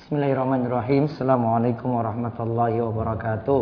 Bismillahirrahmanirrahim. Assalamualaikum warahmatullahi wabarakatuh.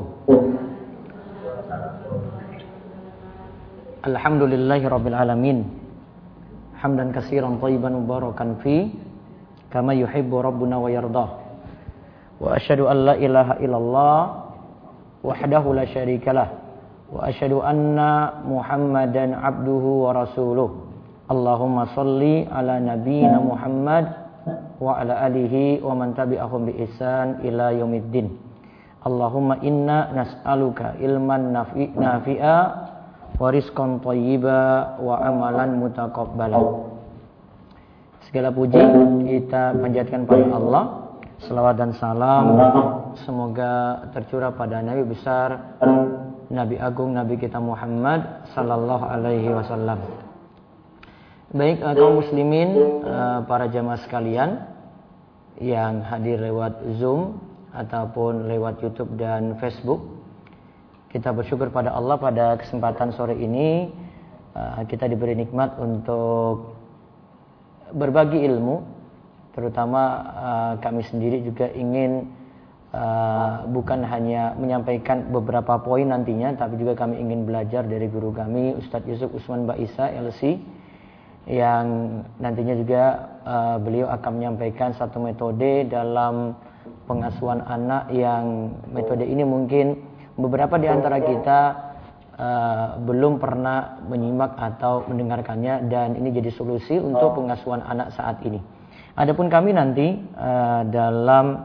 Alhamdulillahi rabbil alamin. Hamdan katsiran thayyiban mubarakan fi kama yuhibbu rabbuna wa yardah. Wa asyhadu an la ilaha illallah wahdahu la syarikalah wa asyhadu anna Muhammadan abduhu wa rasuluh. Allahumma shalli ala nabiyyina Muhammad wa ala alihi wa man tabi'ahum bi ihsan ila yaumiddin. Allahumma inna nas'aluka ilman nafi'a wa rizqan thayyiba wa amalan mutaqabbala. Segala puji kita panjatkan pada Allah. Selawat dan salam semoga tercurah pada Nabi besar, Nabi agung, Nabi kita Muhammad sallallahu alaihi wasallam. Baik kaum muslimin, para jamaah sekalian yang hadir lewat Zoom ataupun lewat YouTube dan Facebook, kita bersyukur pada Allah pada kesempatan sore ini kita diberi nikmat untuk berbagi ilmu, terutama kami sendiri juga ingin bukan hanya menyampaikan beberapa poin nantinya, tapi juga kami ingin belajar dari guru kami Ustadz Yusuf Usman Baisa LC, yang nantinya juga beliau akan menyampaikan satu metode dalam pengasuhan anak, yang metode ini mungkin beberapa di antara kita belum pernah menyimak atau mendengarkannya, dan ini jadi solusi untuk pengasuhan anak saat ini. Adapun kami nanti dalam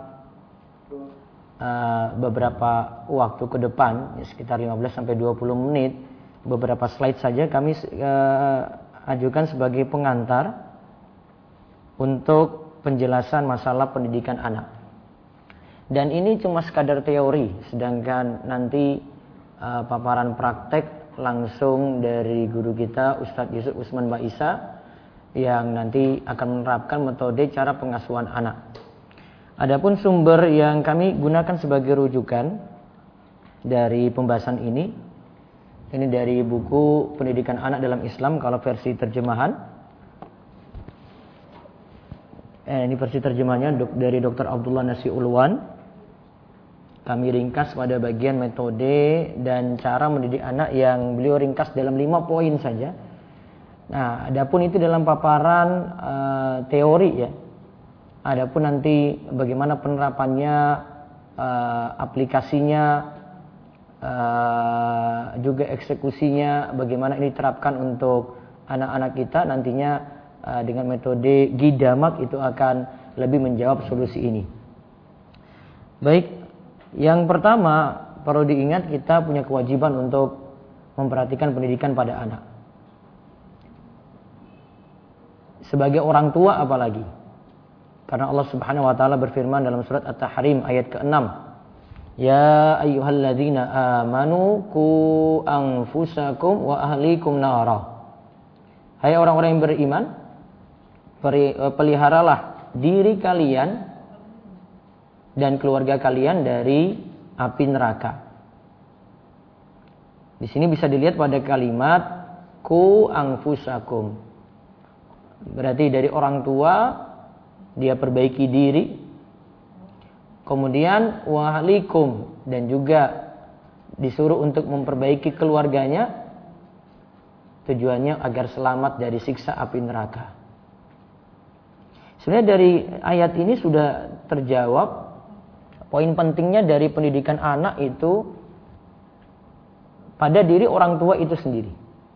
beberapa waktu ke depan, sekitar 15-20 menit, beberapa slide saja kami ajukan sebagai pengantar untuk penjelasan masalah pendidikan anak. Dan ini cuma sekadar teori, sedangkan nanti paparan praktek langsung dari guru kita Ustadz Yusuf Usman Baisa yang nanti akan menerapkan metode cara pengasuhan anak. Adapun sumber yang kami gunakan sebagai rujukan dari pembahasan ini dari buku Pendidikan Anak dalam Islam kalau versi terjemahan. Ini versi terjemahnya dari Dr. Abdullah Nasi Ulwan. Kami ringkas pada bagian metode dan cara mendidik anak yang beliau ringkas dalam 5 poin saja. Nah, adapun itu dalam paparan teori ya. Adapun nanti bagaimana penerapannya, aplikasinya, juga eksekusinya, bagaimana ini diterapkan untuk anak-anak kita nantinya dengan metode Gidamak itu akan lebih menjawab solusi ini. Baik, yang pertama perlu diingat, kita punya kewajiban untuk memperhatikan pendidikan pada anak. Sebagai orang tua apalagi, karena Allah Subhanahu wa taala berfirman dalam surat At-Tahrim ayat ke-6, Ya ayyuhalladzina amanu qu anfusakum wa ahlikum nara. Hai orang-orang yang beriman, peliharalah diri kalian dan keluarga kalian dari api neraka. Di sini bisa dilihat pada kalimat qu anfusakum. Berarti dari orang tua dia perbaiki diri. Kemudian wahlikum, dan juga disuruh untuk memperbaiki keluarganya, tujuannya agar selamat dari siksa api neraka. Sebenarnya dari ayat ini sudah terjawab poin pentingnya dari pendidikan anak itu pada diri orang tua itu sendiri.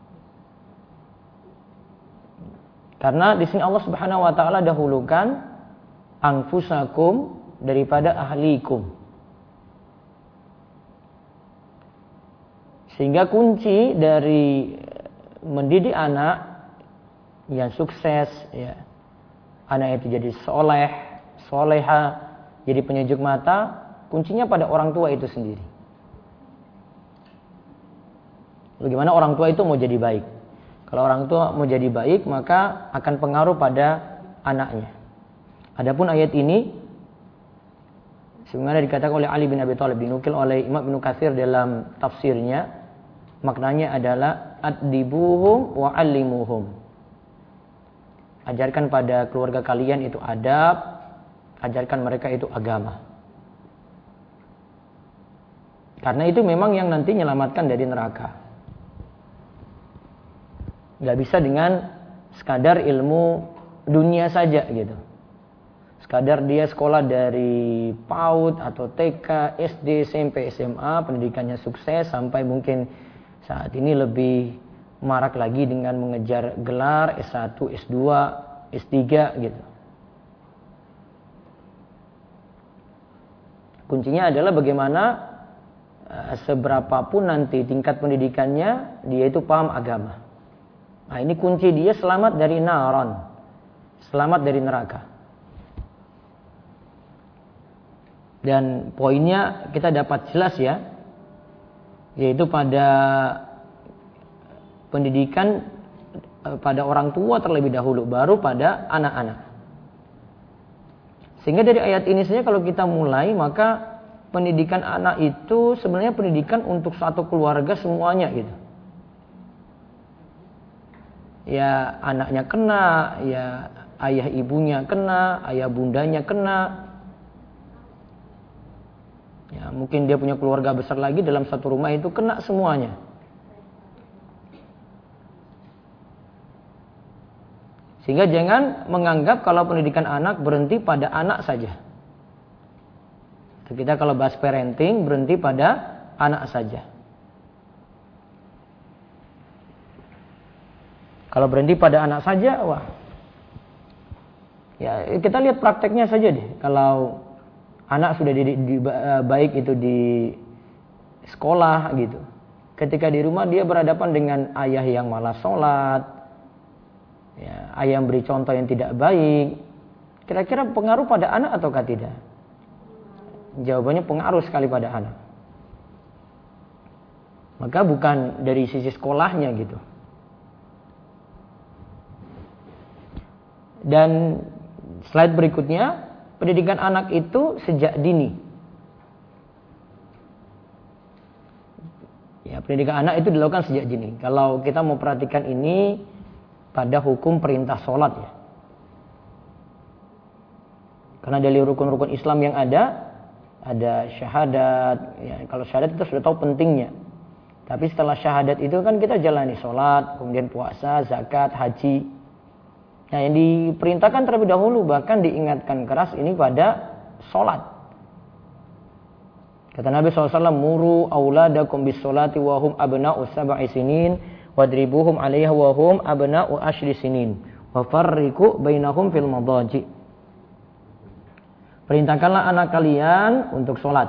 Karena di sini Allah Subhanahu wa taala dahulukan anfusakum daripada ahlikum. Sehingga kunci dari mendidik anak yang sukses ya, anak itu jadi soleh, soleha, jadi penyejuk mata, kuncinya pada orang tua itu sendiri. Bagaimana orang tua itu mau jadi baik? Kalau orang tua mau jadi baik, maka akan pengaruh pada anaknya. Adapun ayat ini sebenarnya dikatakan oleh Ali bin Abi Thalib, dinukil oleh Imam Ibnu Katsir dalam tafsirnya, maknanya adalah addibuhum wa allimuhum. Ajarkan pada keluarga kalian itu adab, Ajarkan mereka itu agama. Karena itu memang yang nanti menyelamatkan dari neraka. Gak bisa dengan sekadar ilmu dunia saja gitu. Sekadar dia sekolah dari PAUD atau TK, SD, SMP, SMA, pendidikannya sukses sampai mungkin saat ini lebih marak lagi dengan mengejar gelar S1, S2, S3 gitu. Kuncinya adalah bagaimana seberapapun nanti tingkat pendidikannya, dia itu paham agama. Nah, ini kunci dia selamat dari naron, selamat dari neraka. Dan poinnya kita dapat jelas ya, yaitu pada pendidikan pada orang tua terlebih dahulu, baru pada anak-anak. Sehingga dari ayat ini saja kalau kita mulai, maka pendidikan anak itu sebenarnya pendidikan untuk satu keluarga semuanya gitu. Ya anaknya kena, ya ayah ibunya kena, ayah bundanya kena. Ya mungkin dia punya keluarga besar lagi dalam satu rumah itu kena semuanya. Sehingga jangan menganggap kalau pendidikan anak berhenti pada anak saja. Kita kalau bahas parenting berhenti pada anak saja. Kalau berhenti pada anak saja, wah. Ya, kita lihat prakteknya saja deh. Kalau anak sudah baik itu di sekolah gitu. Ketika di rumah dia berhadapan dengan ayah yang malas sholat, ya, ayah yang beri contoh yang tidak baik. Kira-kira pengaruh pada anak ataukah tidak? Jawabannya pengaruh sekali pada anak. Maka bukan dari sisi sekolahnya gitu. Dan slide berikutnya, pendidikan anak itu sejak dini. Ya, pendidikan anak itu dilakukan sejak dini. Kalau kita mau perhatikan ini pada hukum perintah sholat ya. Karena dari rukun-rukun Islam yang ada syahadat, ya, kalau syahadat kita sudah tahu pentingnya. Tapi setelah syahadat itu kan kita jalani sholat, kemudian puasa, zakat, haji. Nah yang diperintahkan terlebih dahulu, bahkan diingatkan keras ini pada sholat. Kata Nabi SAW, muru auladakum bis sholati wahum abna'u sab'i sinin, wadribuhum alaiha wahum abna'u ashri sinin, wa farriku bainahum fil madaji. Perintahkanlah anak kalian untuk sholat.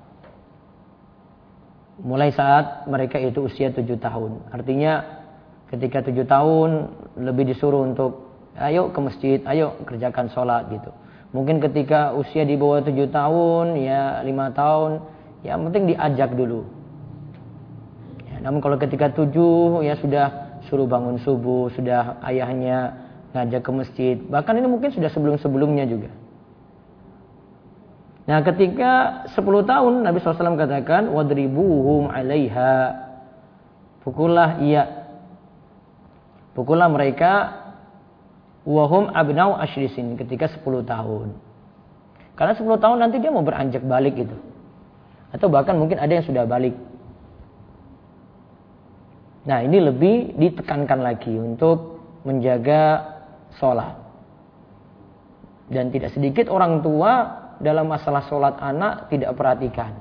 Mulai saat mereka itu usia 7 tahun. Artinya ketika 7 tahun lebih disuruh untuk ayo ke masjid, ayo kerjakan sholat gitu. Mungkin ketika usia di bawah 7 tahun, ya 5 tahun, ya penting diajak dulu. Ya, namun kalau ketika 7 ya sudah suruh bangun subuh, sudah ayahnya ngajak ke masjid. Bahkan ini mungkin sudah sebelum-sebelumnya juga. Nah ketika 10 tahun Nabi SAW katakan wadribuhum alaiha, pukullah mereka wahum abnau asyrisin ketika 10 tahun. Karena 10 tahun nanti dia mau beranjak balik itu. Atau bahkan mungkin ada yang sudah balik. Nah ini lebih ditekankan lagi untuk menjaga sholat. Dan tidak sedikit orang tua dalam masalah sholat anak tidak perhatikan.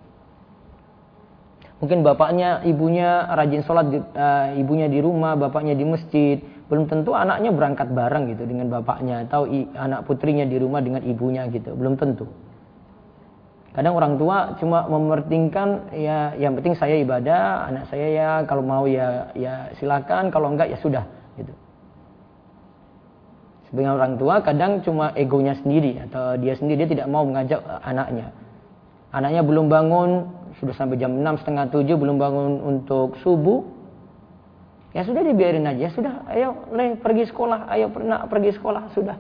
Mungkin bapaknya, ibunya rajin sholat, ibunya di rumah, bapaknya di masjid. Belum tentu anaknya berangkat bareng gitu dengan bapaknya. Atau anak putrinya di rumah dengan ibunya gitu. Belum tentu. Kadang orang tua cuma mementingkan ya yang penting saya ibadah, anak saya ya kalau mau ya silakan, kalau enggak ya sudah gitu. Sebagian orang tua kadang cuma egonya sendiri atau dia sendiri, dia tidak mau mengajak anaknya. Anaknya belum bangun, sudah sampai jam 6, setengah 7 belum bangun untuk subuh. Ya sudah dibiarin aja, sudah ayo pergi sekolah, ayo pergi sekolah, sudah.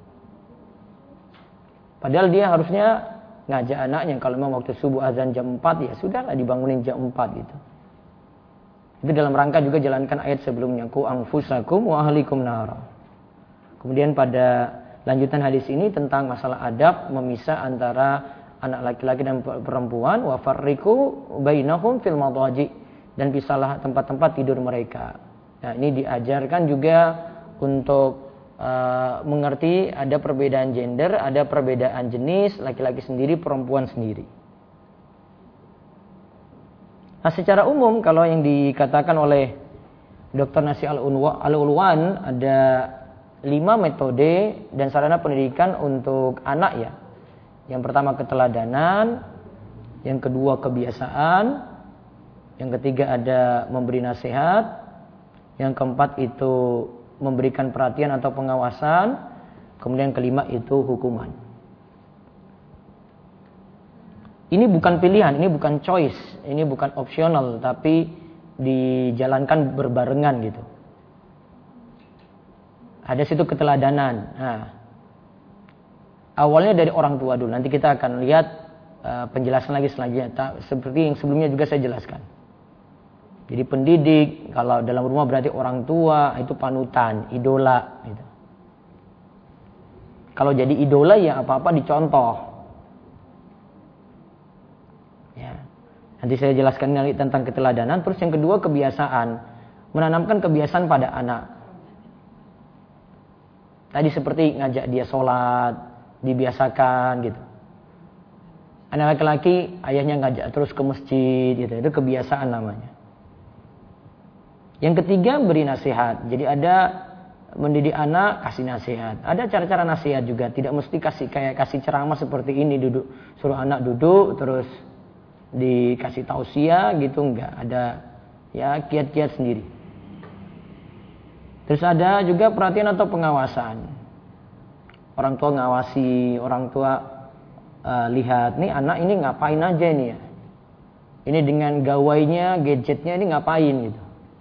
Padahal dia harusnya ngajak anaknya kalau memang waktu subuh azan jam 4 ya sudahlah dibangunin jam 4 gitu. Itu dalam rangka juga jalankan ayat sebelumnya, ku anfusakum wa ahlikum nara. Kemudian pada Lanjutan hadis ini tentang masalah adab memisah antara anak laki-laki dan perempuan, wa farriqu bainahum fil madaji, dan pisahlah tempat-tempat tidur mereka. Nah, ini diajarkan juga untuk mengerti ada perbedaan gender, ada perbedaan jenis, laki-laki sendiri, perempuan sendiri. Nah, secara umum kalau yang dikatakan oleh Dr. Nasih Al-Ulwan ada 5 metode dan sarana pendidikan untuk anak ya. Yang pertama keteladanan, yang kedua kebiasaan, yang ketiga ada memberi nasihat, yang keempat itu memberikan perhatian atau pengawasan, kemudian yang kelima itu hukuman. Ini bukan pilihan, ini bukan choice, ini bukan optional, tapi dijalankan berbarengan gitu. Ada situ keteladanan. Nah, awalnya dari orang tua dulu. Nanti kita akan lihat penjelasan lagi selanjutnya. Seperti yang sebelumnya juga saya jelaskan. Jadi pendidik, kalau dalam rumah berarti orang tua, itu panutan, idola. Gitu. Kalau jadi idola ya apa-apa dicontoh. Ya. Nanti saya jelaskan lagi tentang keteladanan. Terus yang kedua kebiasaan. Menanamkan kebiasaan pada anak. Tadi seperti ngajak dia sholat, dibiasakan gitu. Anak laki-laki, ayahnya ngajak terus ke masjid gitu. Itu kebiasaan namanya. Yang ketiga beri nasihat. Jadi ada mendidik anak kasih nasihat. Ada cara-cara nasihat juga. Tidak mesti kasih ceramah seperti ini, duduk suruh anak duduk terus dikasih tausiah gitu, enggak. Ada ya kiat-kiat sendiri. Terus ada juga perhatian atau pengawasan. Orang tua ngawasi, orang tua lihat nih anak ini ngapain aja nih ya. Ini dengan gawainya, gadgetnya ini ngapain gitu.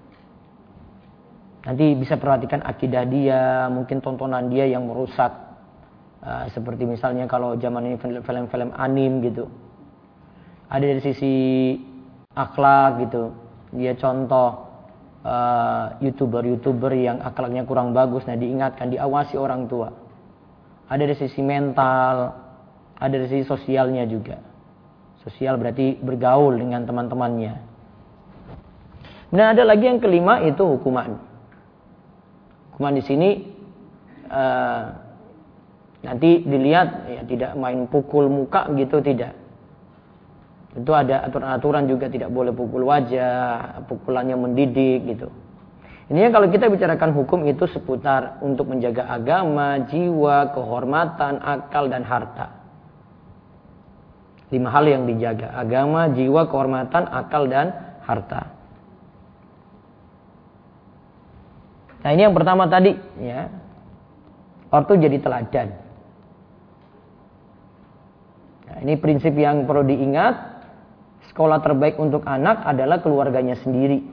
Nanti bisa perhatikan akidah dia, mungkin tontonan dia yang merusak. Seperti misalnya kalau zaman ini film-film anim gitu. Ada dari sisi akhlak gitu. Dia contoh YouTuber yang akhlaknya kurang bagus. Nah diingatkan, diawasi orang tua. Ada dari sisi mental, ada dari sisi sosialnya juga. Sosial berarti bergaul dengan teman-temannya. Nah ada lagi yang kelima itu hukuman. Hukuman di sini nanti dilihat ya tidak main pukul muka gitu, tidak. Tentu ada aturan-aturan juga, tidak boleh pukul wajah, pukulannya mendidik gitu. Ini kalau kita bicarakan hukum itu seputar untuk menjaga agama, jiwa, kehormatan, akal dan harta. 5 hal yang dijaga: agama, jiwa, kehormatan, akal dan harta. Nah ini yang pertama tadi ya. Ortu jadi teladan. Nah, ini prinsip yang perlu diingat. Sekolah terbaik untuk anak adalah keluarganya sendiri.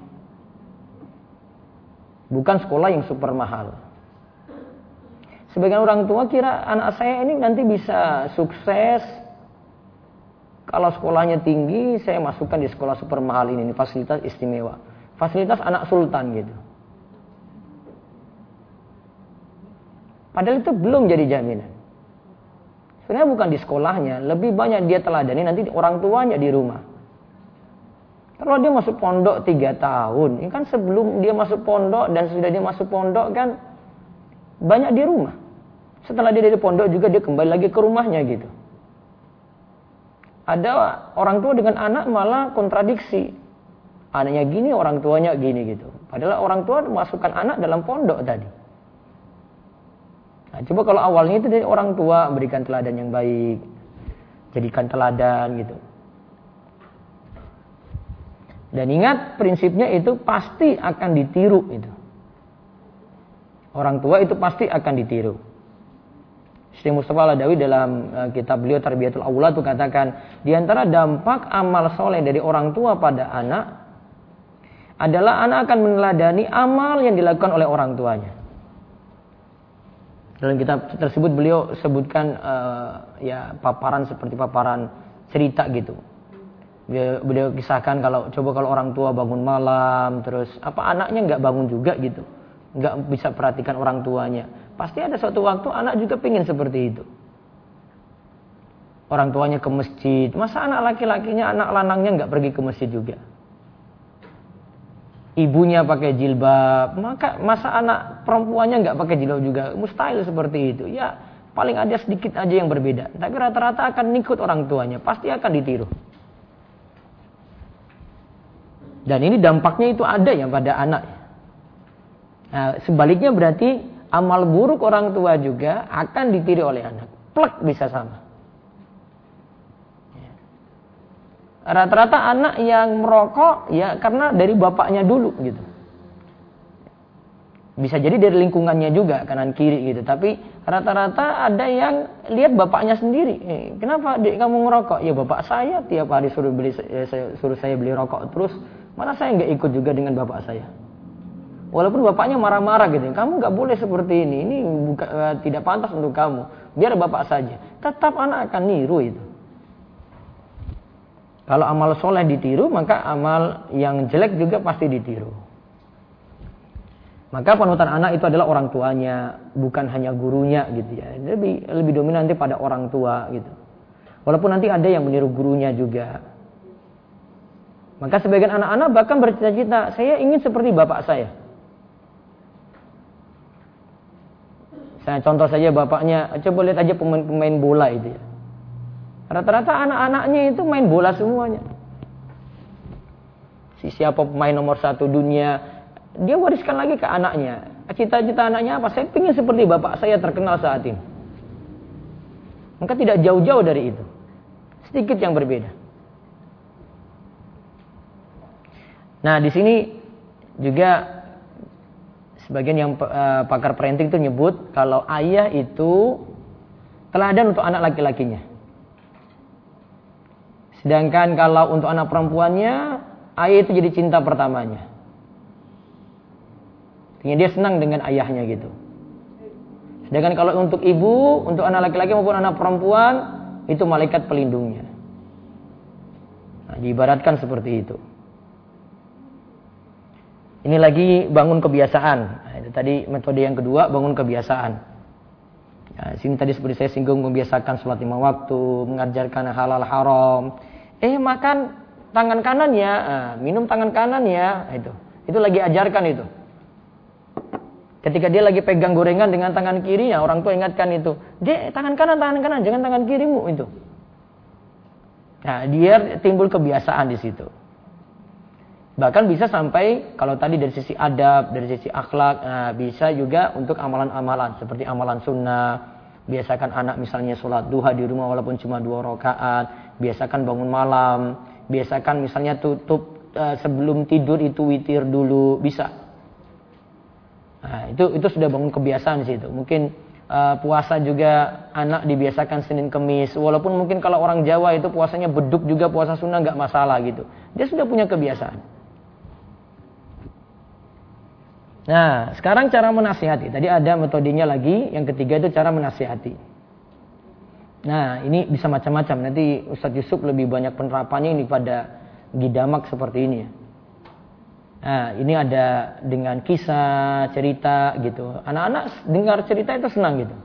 Bukan sekolah yang super mahal. Sebagian orang tua kira anak saya ini nanti bisa sukses. Kalau sekolahnya tinggi, saya masukkan di sekolah super mahal ini fasilitas istimewa. Fasilitas anak sultan gitu. Padahal itu belum jadi jaminan. Sebenarnya bukan di sekolahnya, lebih banyak dia teladani nanti orang tuanya di rumah. Kalau dia masuk pondok 3 tahun, ini kan sebelum dia masuk pondok dan sudah dia masuk pondok kan banyak di rumah. Setelah dia dari pondok juga dia kembali lagi ke rumahnya gitu. Ada orang tua dengan anak malah kontradiksi. Anaknya gini, orang tuanya gini gitu. Padahal orang tua masukkan anak dalam pondok tadi. Nah, coba kalau awalnya itu dari orang tua berikan teladan yang baik, jadikan teladan gitu. Dan ingat prinsipnya itu pasti akan ditiru itu. Orang tua itu pasti akan ditiru. Syekh Mustafa Al-Adawi dalam kitab beliau Tarbiyatul Aulad itu katakan, di antara dampak amal soleh dari orang tua pada anak adalah anak akan meneladani amal yang dilakukan oleh orang tuanya. Dalam kitab tersebut beliau sebutkan ya paparan seperti paparan cerita gitu. Beliau kisahkan kalau orang tua bangun malam terus anaknya nggak bangun juga gitu, nggak bisa perhatikan orang tuanya, pasti ada suatu waktu anak juga pengen seperti itu. Orang tuanya ke masjid, masa anak laki-lakinya, anak lanangnya nggak pergi ke masjid juga? Ibunya pakai jilbab, masa anak perempuannya nggak pakai jilbab juga? Mustahil seperti itu. Ya paling ada sedikit aja yang berbeda. Tapi rata-rata akan ikut orang tuanya, pasti akan ditiru. Dan ini dampaknya itu ada ya pada anak. Nah, sebaliknya berarti amal buruk orang tua juga akan ditiru oleh anak. Plek bisa sama. Rata-rata anak yang merokok ya karena dari bapaknya dulu gitu. Bisa jadi dari lingkungannya juga kanan kiri gitu. Tapi rata-rata ada yang lihat bapaknya sendiri. Kenapa dek kamu ngerokok? Ya bapak saya tiap hari suruh saya beli rokok terus. Malah saya nggak ikut juga dengan bapak saya. Walaupun bapaknya marah-marah gitu. Kamu nggak boleh seperti ini. Ini tidak pantas untuk kamu. Biar bapak saja. Tetap anak akan niru itu. Kalau amal soleh ditiru, maka amal yang jelek juga pasti ditiru. Maka panutan anak itu adalah orang tuanya, bukan hanya gurunya gitu ya. Lebih dominan nanti pada orang tua gitu. Walaupun nanti ada yang meniru gurunya juga. Maka sebagian anak-anak bahkan bercita-cita, saya ingin seperti bapak saya. Saya contoh saja bapaknya, coba lihat aja pemain bola itu ya. Rata-rata anak-anaknya itu main bola semuanya. Siapa pemain nomor 1 dunia, dia wariskan lagi ke anaknya. Cita-cita anaknya apa? Saya ingin seperti bapak saya terkenal saat ini. Maka tidak jauh-jauh dari itu. Sedikit yang berbeda. Nah, di sini juga sebagian yang pakar parenting itu nyebut kalau ayah itu teladan untuk anak laki-lakinya. Sedangkan kalau untuk anak perempuannya, ayah itu jadi cinta pertamanya. Artinya dia senang dengan ayahnya gitu. Sedangkan kalau untuk ibu, untuk anak laki-laki maupun anak perempuan, itu malaikat pelindungnya. Nah, diibaratkan seperti itu. Ini lagi bangun kebiasaan. Nah, itu tadi metode yang kedua, bangun kebiasaan. Nah, sini tadi seperti saya singgung, membiasakan sholat 5 waktu, mengajarkan halal haram. Makan tangan kanan ya, minum tangan kanan ya, itu lagi ajarkan itu. Ketika dia lagi pegang gorengan dengan tangan kirinya, orang tua ingatkan itu, dek tangan kanan, jangan tangan kirimu itu. Nah, dia timbul kebiasaan di situ. Bahkan bisa sampai kalau tadi dari sisi adab, dari sisi akhlak, bisa juga untuk amalan-amalan seperti amalan sunnah. Biasakan anak misalnya sholat duha di rumah walaupun cuma 2 rakaat. Biasakan bangun malam. Biasakan misalnya tutup sebelum tidur itu witir dulu. Bisa. Nah, itu sudah bangun kebiasaan sih itu. Mungkin puasa juga anak dibiasakan Senin Kemis. Walaupun mungkin kalau orang Jawa itu puasanya beduk juga puasa sunnah nggak masalah gitu. Dia sudah punya kebiasaan. Nah, sekarang cara menasihati. Tadi ada metodenya lagi. Yang ketiga itu cara menasihati. Nah, ini bisa macam-macam. Nanti Ustadz Yusuf lebih banyak penerapannya ini pada gidamak seperti ini ya. Nah, ini ada dengan kisah, cerita gitu. Anak-anak dengar cerita itu senang gitu.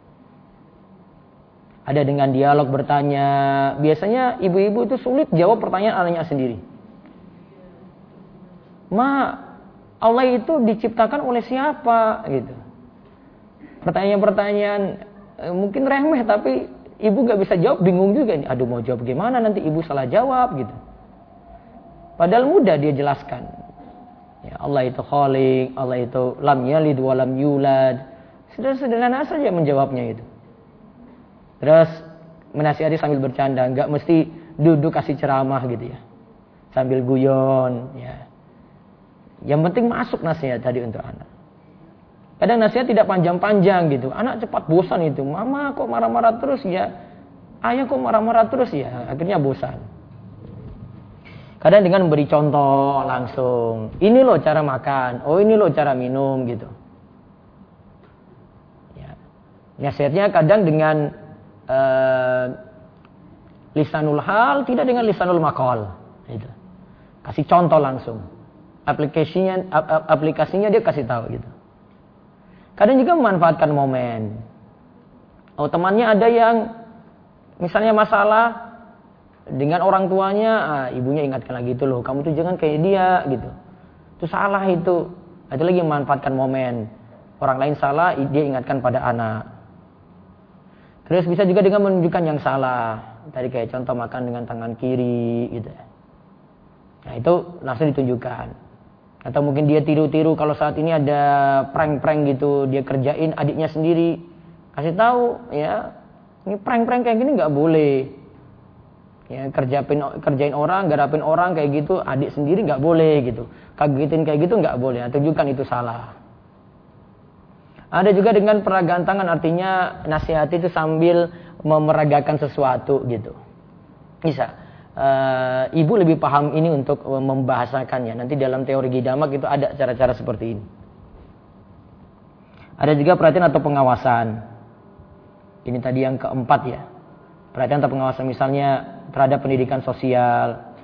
Ada dengan dialog bertanya. Biasanya ibu-ibu itu sulit jawab pertanyaan anaknya sendiri. Allah itu diciptakan oleh siapa gitu. Pertanyaan-pertanyaan mungkin remeh tapi ibu gak bisa jawab, bingung juga nih. Aduh mau jawab gimana nanti ibu salah jawab gitu. Padahal mudah dia jelaskan. Ya, Allah itu khaliq, Allah itu lam yalid wa lam yulad. Sederhana saja menjawabnya itu. Terus menasihati sambil bercanda, gak mesti duduk kasih ceramah gitu ya. Sambil guyon ya. Yang penting masuk nasihat tadi untuk anak. Kadang nasihat tidak panjang-panjang gitu. Anak cepat bosan itu. Mama kok marah-marah terus ya. Ayah kok marah-marah terus ya. Akhirnya bosan. Kadang dengan memberi contoh langsung. Ini loh cara makan. Oh ini loh cara minum gitu. Ya. Nasihatnya kadang dengan lisanul hal. Tidak dengan lisanul maqal. Gitu. Kasih contoh langsung. Aplikasinya dia kasih tahu gitu. Kadang juga memanfaatkan momen. Oh, temannya ada yang misalnya masalah dengan orang tuanya, ibunya ingatkan lagi itu loh, kamu tuh jangan kayak dia gitu. Itu salah itu. Itu lagi memanfaatkan momen. Orang lain salah, dia ingatkan pada anak. Terus bisa juga dengan menunjukkan yang salah. Tadi kayak contoh makan dengan tangan kiri gitu. Nah, itu langsung ditunjukkan. Atau mungkin dia tiru-tiru kalau saat ini ada prank-prank gitu, dia kerjain adiknya sendiri. Kasih tahu ya, ini prank-prank kayak gini nggak boleh. Ya, kerjain orang, garapin orang kayak gitu, adik sendiri nggak boleh gitu. Kagetin kayak gitu nggak boleh. Tunjukkan itu salah. Ada juga dengan peragaan tangan, artinya nasihati itu sambil memeragakan sesuatu gitu. Bisa. Ibu lebih paham ini untuk membahasakannya. Nanti dalam teori Gidamak itu ada cara-cara seperti ini. Ada juga perhatian atau pengawasan. Ini tadi yang keempat ya. Perhatian atau pengawasan misalnya terhadap pendidikan sosial.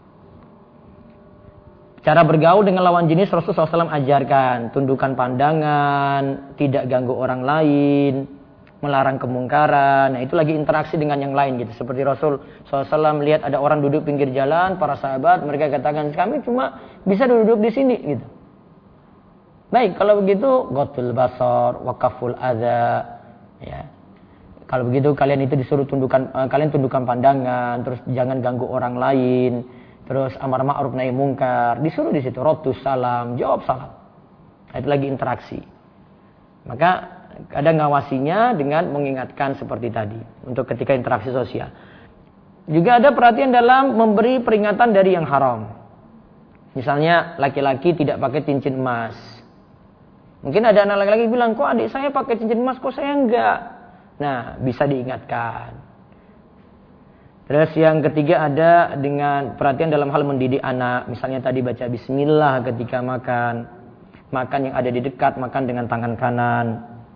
Cara bergaul dengan lawan jenis Rasulullah SAW ajarkan. Tundukkan pandangan, tidak ganggu orang lain, melarang kemungkaran. Nah, itu lagi interaksi dengan yang lain gitu. Seperti Rasul SAW melihat ada orang duduk pinggir jalan, para sahabat, mereka katakan, kami cuma bisa duduk di sini gitu. Baik, kalau begitu, ghaddul basar, wakaful adza. Ya. Kalau begitu kalian itu disuruh kalian tundukkan pandangan, terus jangan ganggu orang lain. Terus amar ma'ruf nahi mungkar, disuruh di situ raddus salam, jawab salam. Nah, itu lagi interaksi. Maka ada ngawasinya dengan mengingatkan seperti tadi untuk ketika interaksi sosial. Juga ada perhatian dalam memberi peringatan dari yang haram. Misalnya laki-laki tidak pakai cincin emas. Mungkin ada anak laki-laki bilang, kok adik saya pakai cincin emas, kok saya enggak? Nah, bisa diingatkan. Terus yang ketiga ada dengan perhatian dalam hal mendidik anak. Misalnya tadi baca bismillah ketika makan. Makan yang ada di dekat, makan dengan tangan kanan.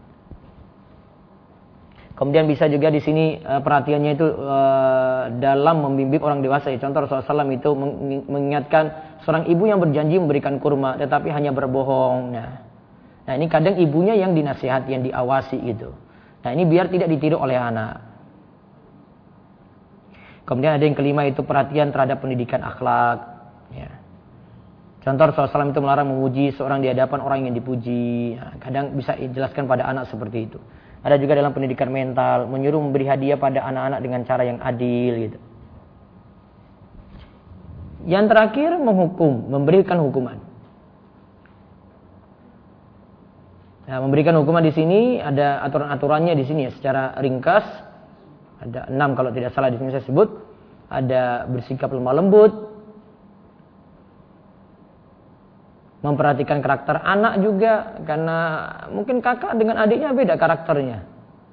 Kemudian bisa juga di sini perhatiannya itu dalam membimbing orang dewasa. Contoh Rasulullah SAW itu mengingatkan seorang ibu yang berjanji memberikan kurma tetapi hanya berbohong. Nah ini kadang ibunya yang dinasihati, yang diawasi gitu. Nah ini biar tidak ditiru oleh anak. Kemudian ada yang kelima itu perhatian terhadap pendidikan akhlak. Ya. Contoh Rasulullah SAW itu melarang memuji seorang di hadapan orang yang dipuji. Nah, kadang bisa dijelaskan pada anak seperti itu. Ada juga dalam pendidikan mental, menyuruh memberi hadiah pada anak-anak dengan cara yang adil. Gitu. Yang terakhir menghukum, memberikan hukuman. Nah, memberikan hukuman di sini ada aturan-aturannya di sini ya, secara ringkas. Ada 6 kalau tidak salah di sini saya sebut. Ada bersikap lemah lembut. Memperhatikan karakter anak juga. Karena mungkin kakak dengan adiknya beda karakternya.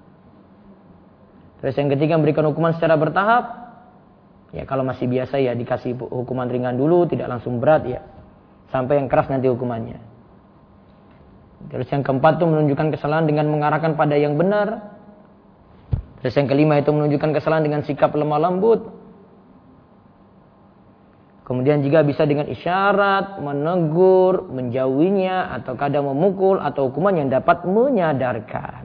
Terus yang ketiga memberikan hukuman secara bertahap. Ya kalau masih biasa ya dikasih hukuman ringan dulu. Tidak langsung berat ya. Sampai yang keras nanti hukumannya. Terus yang keempat itu menunjukkan kesalahan dengan mengarahkan pada yang benar. Terus yang kelima itu menunjukkan kesalahan dengan sikap lemah lembut. Kemudian juga bisa dengan isyarat, menegur, menjauhinya, atau kadang memukul, atau hukuman yang dapat menyadarkan.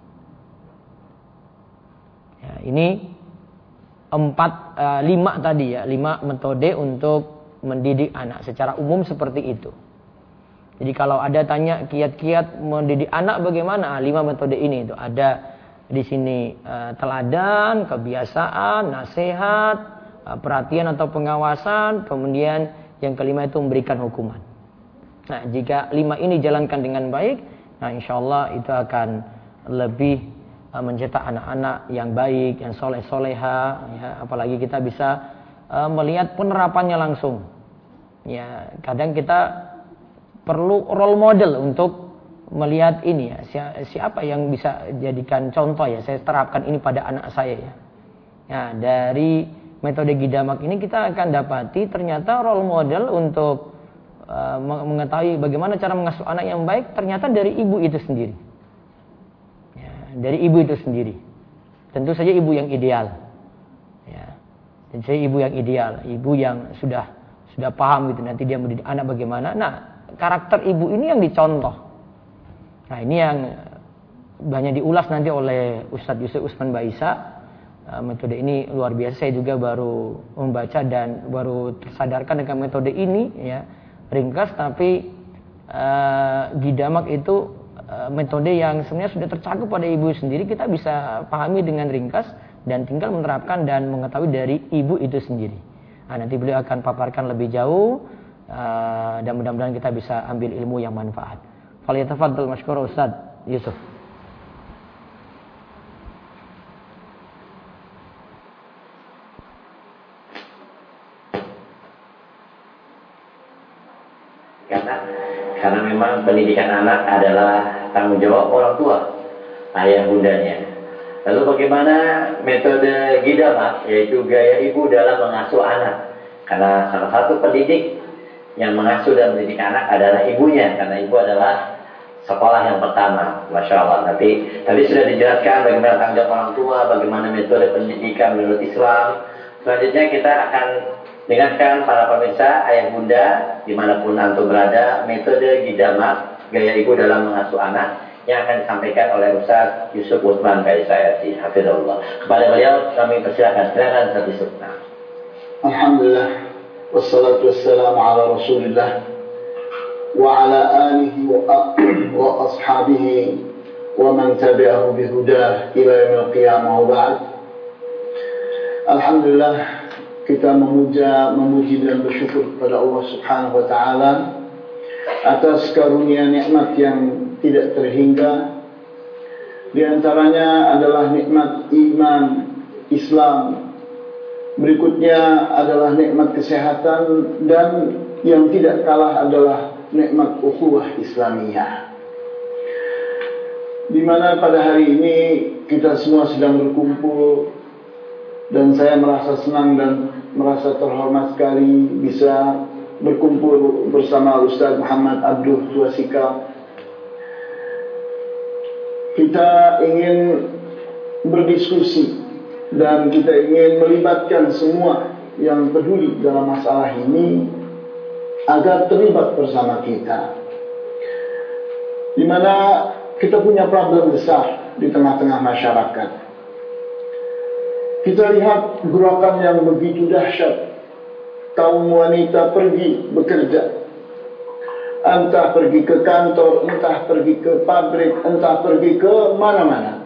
Ya, ini 5 tadi ya, 5 metode untuk mendidik anak. Secara umum seperti itu. Jadi kalau ada tanya kiat-kiat mendidik anak bagaimana? 5 metode ini itu ada. Di sini teladan, kebiasaan, nasihat, perhatian atau pengawasan, kemudian yang kelima itu memberikan hukuman. Nah, jika 5 ini jalankan dengan baik, nah insyaallah itu akan lebih mencetak anak-anak yang baik, yang soleh-soleha, ya, apalagi kita bisa melihat penerapannya langsung. Ya, kadang kita perlu role model untuk melihat ini ya, siapa yang bisa jadikan contoh ya, saya terapkan ini pada anak saya ya. Ya, dari metode Gidamak ini kita akan dapati ternyata role model untuk mengetahui bagaimana cara mengasuh anak yang baik ternyata dari ibu itu sendiri. Ya, dari ibu itu sendiri. Tentu saja ibu yang ideal. Ya. Tentu saja ibu yang ideal, ibu yang sudah paham gitu nanti dia mendidik anak bagaimana. Nah, karakter ibu ini yang dicontoh. Nah, ini yang banyak diulas nanti oleh Ustadz Yusuf Usman Baisa. Metode ini luar biasa, saya juga baru membaca dan baru tersadarkan dengan metode ini ya. Ringkas tapi Gidamak itu metode yang sebenarnya sudah tercakup pada ibu sendiri, kita bisa pahami dengan ringkas dan tinggal menerapkan dan mengetahui dari ibu itu sendiri. Nah, nanti beliau akan paparkan lebih jauh dan mudah-mudahan kita bisa ambil ilmu yang manfaat. Falyatafaddal masykur Ustaz Yusuf. Karena memang pendidikan anak adalah tanggung jawab orang tua, ayah bundanya. Lalu bagaimana metode Gidamak, yaitu gaya ibu dalam mengasuh anak? Karena salah satu pendidik yang mengasuh dan mendidik anak adalah ibunya, karena ibu adalah sekolah yang pertama. Masya Allah. Tadi sudah dijelaskan bagaimana tanggung jawab orang tua, bagaimana metode pendidikan menurut Islam. Selanjutnya kita akan dengarkan para pemirsa, ayah bunda, dimanapun antum berada, metode Gidamak, gaya ibu dalam mengasuh anak, yang akan disampaikan oleh Ustaz Yusuf Usman Baisa, hafizahullah. Kepada beliau kami persilakan. Silakan Ustaz Yusuf. Alhamdulillah, wassalatu wassalamu ala Rasulillah wa ala alihi wa ashabihi wa man tabi'ahu bihudah ila yaumil qiyamah wa ba'd. Alhamdulillah, kita memuji dan bersyukur kepada Allah Subhanahu wa taala atas karunia nikmat yang tidak terhingga. Di antaranya adalah nikmat iman Islam. Berikutnya adalah nikmat kesehatan, dan yang tidak kalah adalah nikmat ukhuwah Islamiyah. Di mana pada hari ini kita semua sedang berkumpul, dan saya merasa senang dan merasa terhormat sekali bisa berkumpul bersama Ustaz Muhammad Abduh Tuasikal. Kita ingin berdiskusi dan kita ingin melibatkan semua yang peduli dalam masalah ini agar terlibat bersama kita. Di mana kita punya problem besar di tengah-tengah masyarakat. Kita lihat gerakan yang begitu dahsyat. Kaum wanita pergi bekerja, entah pergi ke kantor, entah pergi ke pabrik, entah pergi ke mana-mana.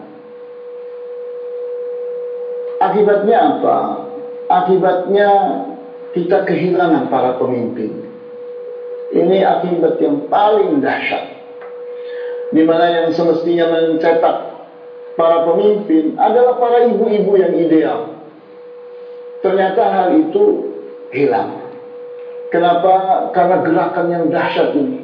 Akibatnya apa? Akibatnya kita kehilangan para pemimpin. Ini akibat yang paling dahsyat, di mana yang semestinya mencetak para pemimpin adalah para ibu-ibu yang ideal. Ternyata hal itu hilang. Kenapa? Karena gerakan yang dahsyat ini.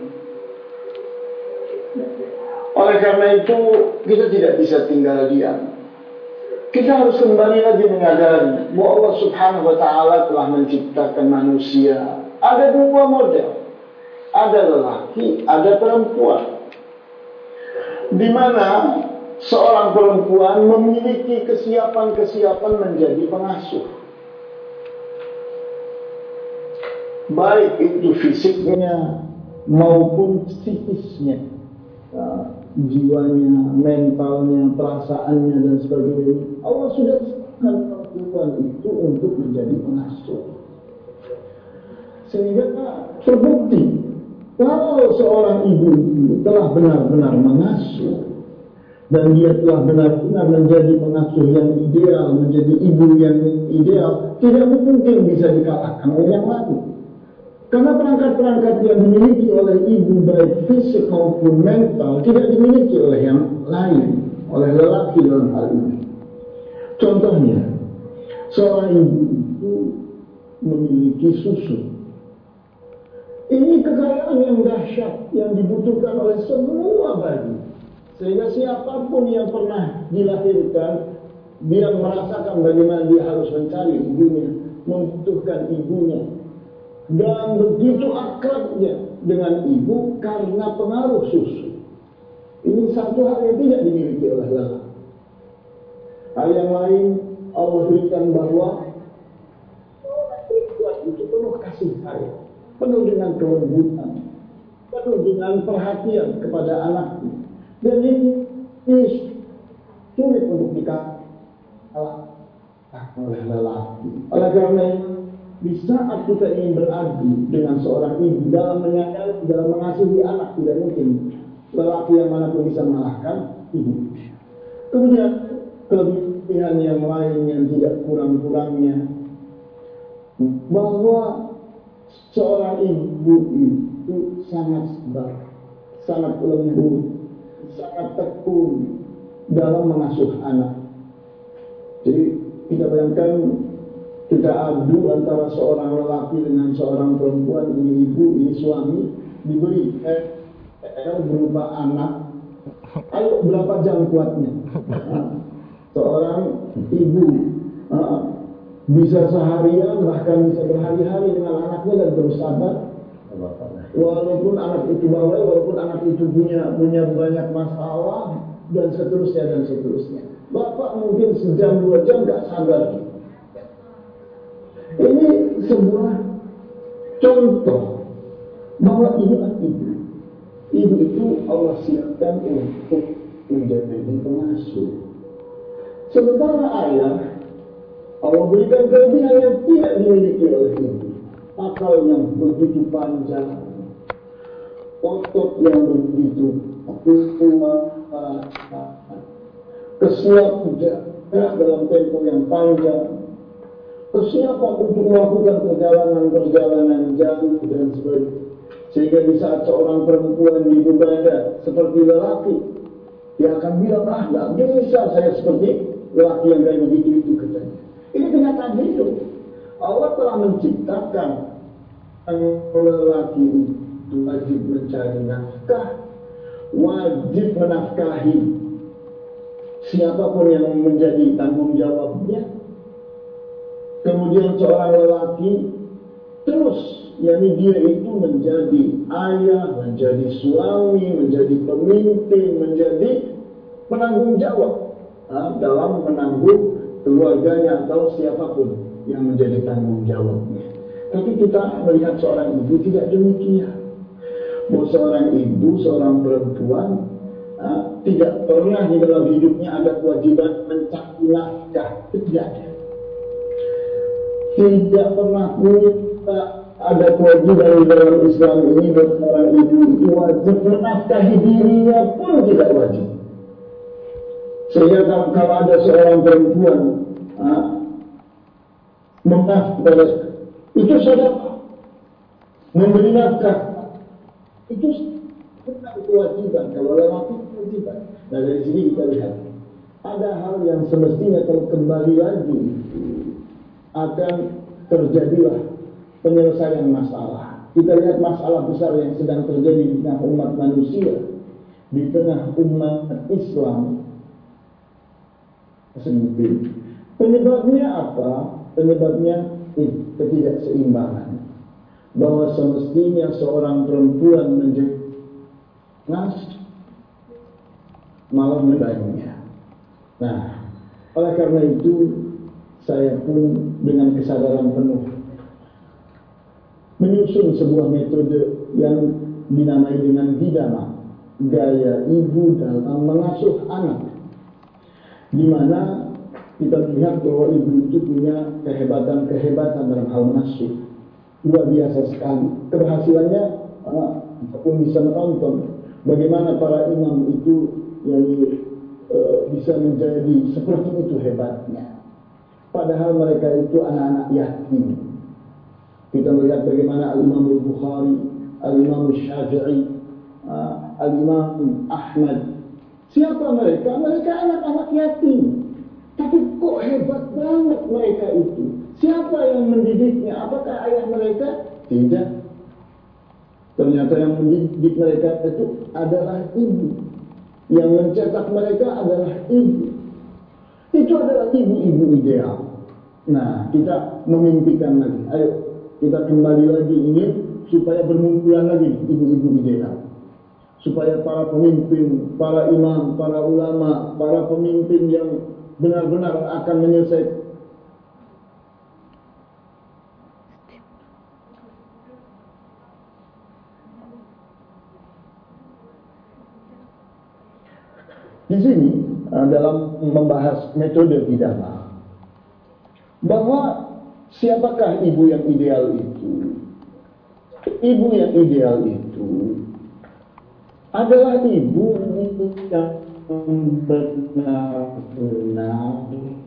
Oleh karena itu, kita tidak bisa tinggal diam. Kita harus kembali lagi menyadari bahwa Allah Subhanahu wa taala telah menciptakan manusia. Ada dua model. Ada lelaki, ada perempuan. Di mana seorang perempuan memiliki kesiapan-kesiapan menjadi pengasuh. Baik itu fisiknya maupun psikisnya, jiwanya, mentalnya, perasaannya dan sebagainya. Allah sudah siapkan perempuan itu untuk menjadi pengasuh. Sehingga terbukti kalau seorang ibu telah benar-benar mengasuh dan dia telah benar-benar menjadi pengasuh yang ideal, menjadi ibu yang ideal, tidak mungkin bisa dikalahkan oleh yang lain. Karena perangkat-perangkat yang dimiliki oleh ibu, baik fisik maupun mental, tidak dimiliki oleh yang lain, oleh lelaki dalam hal ini. Contohnya, seorang ibu itu memiliki susu. Ini kekayaan yang dahsyat yang dibutuhkan oleh semua bayi. Sehingga siapapun yang pernah dilahirkan, dia merasakan bagaimana dia harus mencari ibunya, membutuhkan ibunya. Dan begitu akrabnya dengan ibu karena pengaruh susu. Ini satu hal yang tidak dimiliki oleh lelaki. Hal yang lain, Allah berikan bahwa perempuan itu penuh kasih sayang, penuh dengan kelembutan, penuh dengan perhatian kepada anaknya. Dan ini sulit untuk dikalahkan oleh lelaki. Oleh karena di saat kita ingin beradu dengan seorang ibu dalam menyayangi, dalam mengasihi anak, tidak mungkin lelaki yang manapun bisa mengalahkan ibu. Kemudian kelebihan yang lain yang tidak kurang-kurangnya, bahwa seorang ibu itu sangat sabar, sangat lembut, sangat tekun dalam mengasuh anak. Jadi kita bayangkan, kita adu antara seorang lelaki dengan seorang perempuan, ini ibu, ini suami, diberi berupa anak. Ayo berapa jam kuatnya? Seorang ibu bisa seharian, bahkan bisa berhari-hari dengan anaknya dan terus sabar. Walaupun anak itu bawel, walaupun anak itu punya banyak masalah dan seterusnya. Bapak mungkin sejam 2 jam gak sabar. Ini sebuah contoh bahwa inilah ibu. Ibu itu Allah siapkan untuk menjadi pengasuh. Sementara ayah, Allah berikan kelebihan yang tidak dimiliki oleh ibu. Akal yang begitu panjang, otot yang begitu kuat, kesiapan gerak dalam tempo yang panjang, kesiapan untuk melakukan perjalanan jauh dan sebagainya. Sehingga di saat seorang perempuan dibebankan seperti lelaki, dia akan bilang, nggak bisa saya seperti lelaki yang kayak begitu itu katanya. Ini kenyataan hidup. Allah telah menciptakan lelaki itu wajib mencari nafkah, wajib menafkahi siapapun yang menjadi tanggung jawabnya. Kemudian seorang lelaki terus, yakni dia itu menjadi ayah, menjadi suami, menjadi pemimpin, menjadi penanggung jawab dalam menanggung keluarganya atau siapapun yang menjadi tanggung jawabnya. Tapi kita melihat seorang ibu tidak demikian. Bahwa seorang ibu, seorang perempuan tidak pernah di dalam hidupnya ada kewajiban mencari nafkah. Tidak ada. Tidak pernah ada kewajiban di dalam Islam ini bahwa seorang ibu itu wajib menafkahi dirinya pun tidak wajib. Sehingga kalau ada seorang perempuan menafkahi, itu sedekah, memberi nafkah, itu bukan kewajiban. Kalau lelaki kewajiban. Nah dari sini kita lihat ada hal yang semestinya kalau kembali lagi akan terjadilah penyelesaian masalah. Kita lihat masalah besar yang sedang terjadi di tengah umat manusia, di tengah umat Islam sendiri. Penyebabnya apa? Penyebabnya ketidakseimbangan. Bahwa semestinya seorang perempuan menjadi malah mendaimnya. Nah, oleh karena itu saya pun dengan kesadaran penuh menyusun sebuah metode yang dinamai dengan Hidamah, gaya ibu dalam mengasuh anak, di mana kita melihat bahwa ibu itu punya kehebatan dalam hal mengasuh luar biasa sekali. Keberhasilannya apapun bisa menonton bagaimana para imam itu yang bisa menjadi seperti itu hebatnya. Padahal mereka itu anak-anak yatim. Kita melihat bagaimana Al-Imam Al-Bukhari, Al-Imam Al-Syafi'i, Al-Imam Ahmad. Siapa mereka? Mereka anak-anak yatim. Tapi kok hebat banget mereka itu. Siapa yang mendidiknya? Apakah ayah mereka? Tidak. Ternyata yang mendidik mereka itu adalah ibu. Yang mencetak mereka adalah ibu. Itu adalah ibu-ibu ideal. Nah, kita memimpikan lagi. Ayo, kita kembali lagi ingin supaya bermunculan lagi ibu-ibu ideal. Supaya para pemimpin, para imam, para ulama, para pemimpin yang benar-benar akan menyelesaikan Di sini dalam membahas metode hidayah, bahwa siapakah ibu yang ideal itu? Ibu yang ideal itu adalah ibu yang benar-benar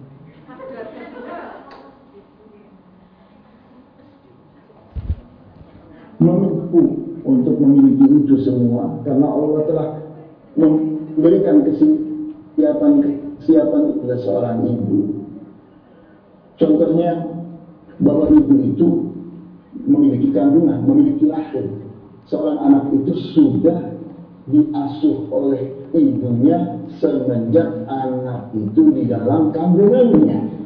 mampu untuk memiliki itu semua, karena Allah telah memberikan kesiapan kepada seorang ibu. Contohnya bahwa ibu itu memiliki kandungan, memiliki lahir. Seorang anak itu sudah diasuh oleh ibunya semenjak anak itu di dalam kandungannya.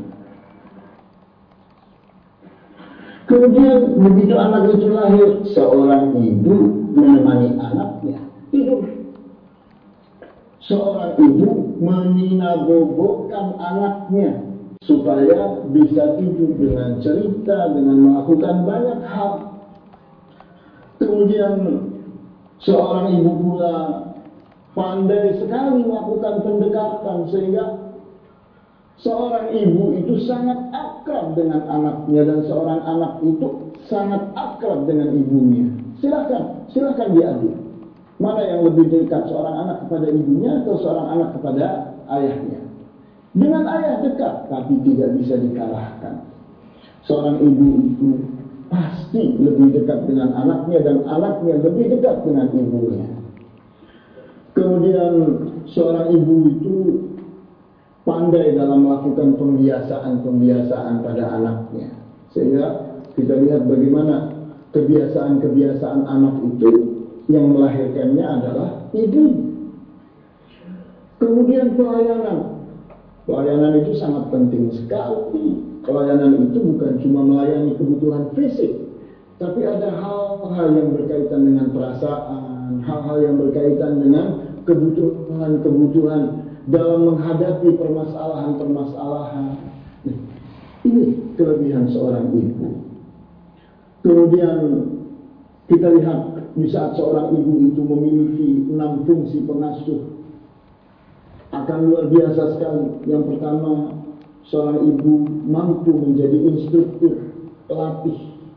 Kemudian begitu anak itu lahir, seorang ibu menemani anaknya tidur. Seorang ibu meninabobokkan anaknya supaya bisa tidur dengan cerita, dengan melakukan banyak hal. Kemudian seorang ibu pula pandai sekali melakukan pendekatan, sehingga seorang ibu itu sangat akrab dengan anaknya, dan seorang anak itu sangat akrab dengan ibunya. Silakan diadu. Mana yang lebih dekat, seorang anak kepada ibunya atau seorang anak kepada ayahnya? Dengan ayah dekat, tapi tidak bisa dikalahkan. Seorang ibu itu pasti lebih dekat dengan anaknya, dan anaknya lebih dekat dengan ibunya. Kemudian seorang ibu itu pandai dalam melakukan pembiasaan pada anaknya, sehingga kita lihat bagaimana kebiasaan anak itu yang melahirkannya adalah ibu. Kemudian pelayanan itu sangat penting sekali. Pelayanan itu bukan cuma melayani kebutuhan fisik, tapi ada hal-hal yang berkaitan dengan perasaan, hal-hal yang berkaitan dengan kebutuhan dalam menghadapi permasalahan-permasalahan. Ini kelebihan seorang ibu. Kemudian kita lihat di saat seorang ibu itu memiliki 6 fungsi pengasuh, akan luar biasa sekali. Yang pertama, seorang ibu mampu menjadi instruktur, pelatih.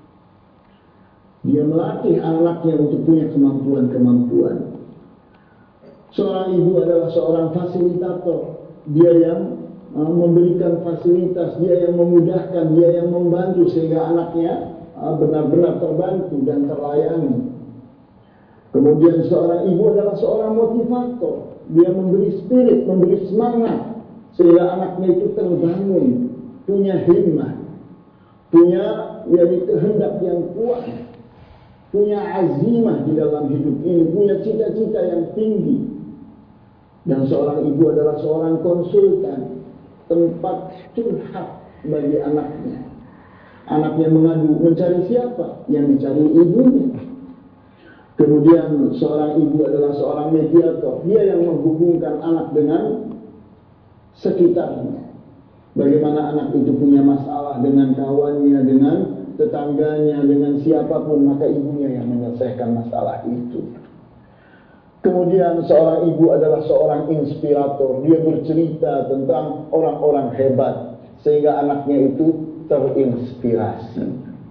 Dia melatih anaknya untuk punya kemampuan-kemampuan. Seorang ibu adalah seorang fasilitator. Dia yang memberikan fasilitas, dia yang memudahkan, dia yang membantu sehingga anaknya benar-benar terbantu dan terlayani. Kemudian seorang ibu adalah seorang motivator. Dia memberi spirit, memberi semangat sehingga anaknya itu terbangun, punya himmah, punya kehendak yang kuat, punya azimah di dalam hidup ini, punya cita-cita yang tinggi. Dan seorang ibu adalah seorang konsultan, tempat curhat bagi anaknya. Anaknya mengadu, mencari siapa? Yang dicari ibunya. Kemudian seorang ibu adalah seorang mediator. Dia yang menghubungkan anak dengan sekitarnya. Bagaimana anak itu punya masalah dengan kawannya, dengan tetangganya, dengan siapapun, maka ibunya yang menyelesaikan masalah itu. Kemudian seorang ibu adalah seorang inspirator. Dia bercerita tentang orang-orang hebat sehingga anaknya itu terinspirasi.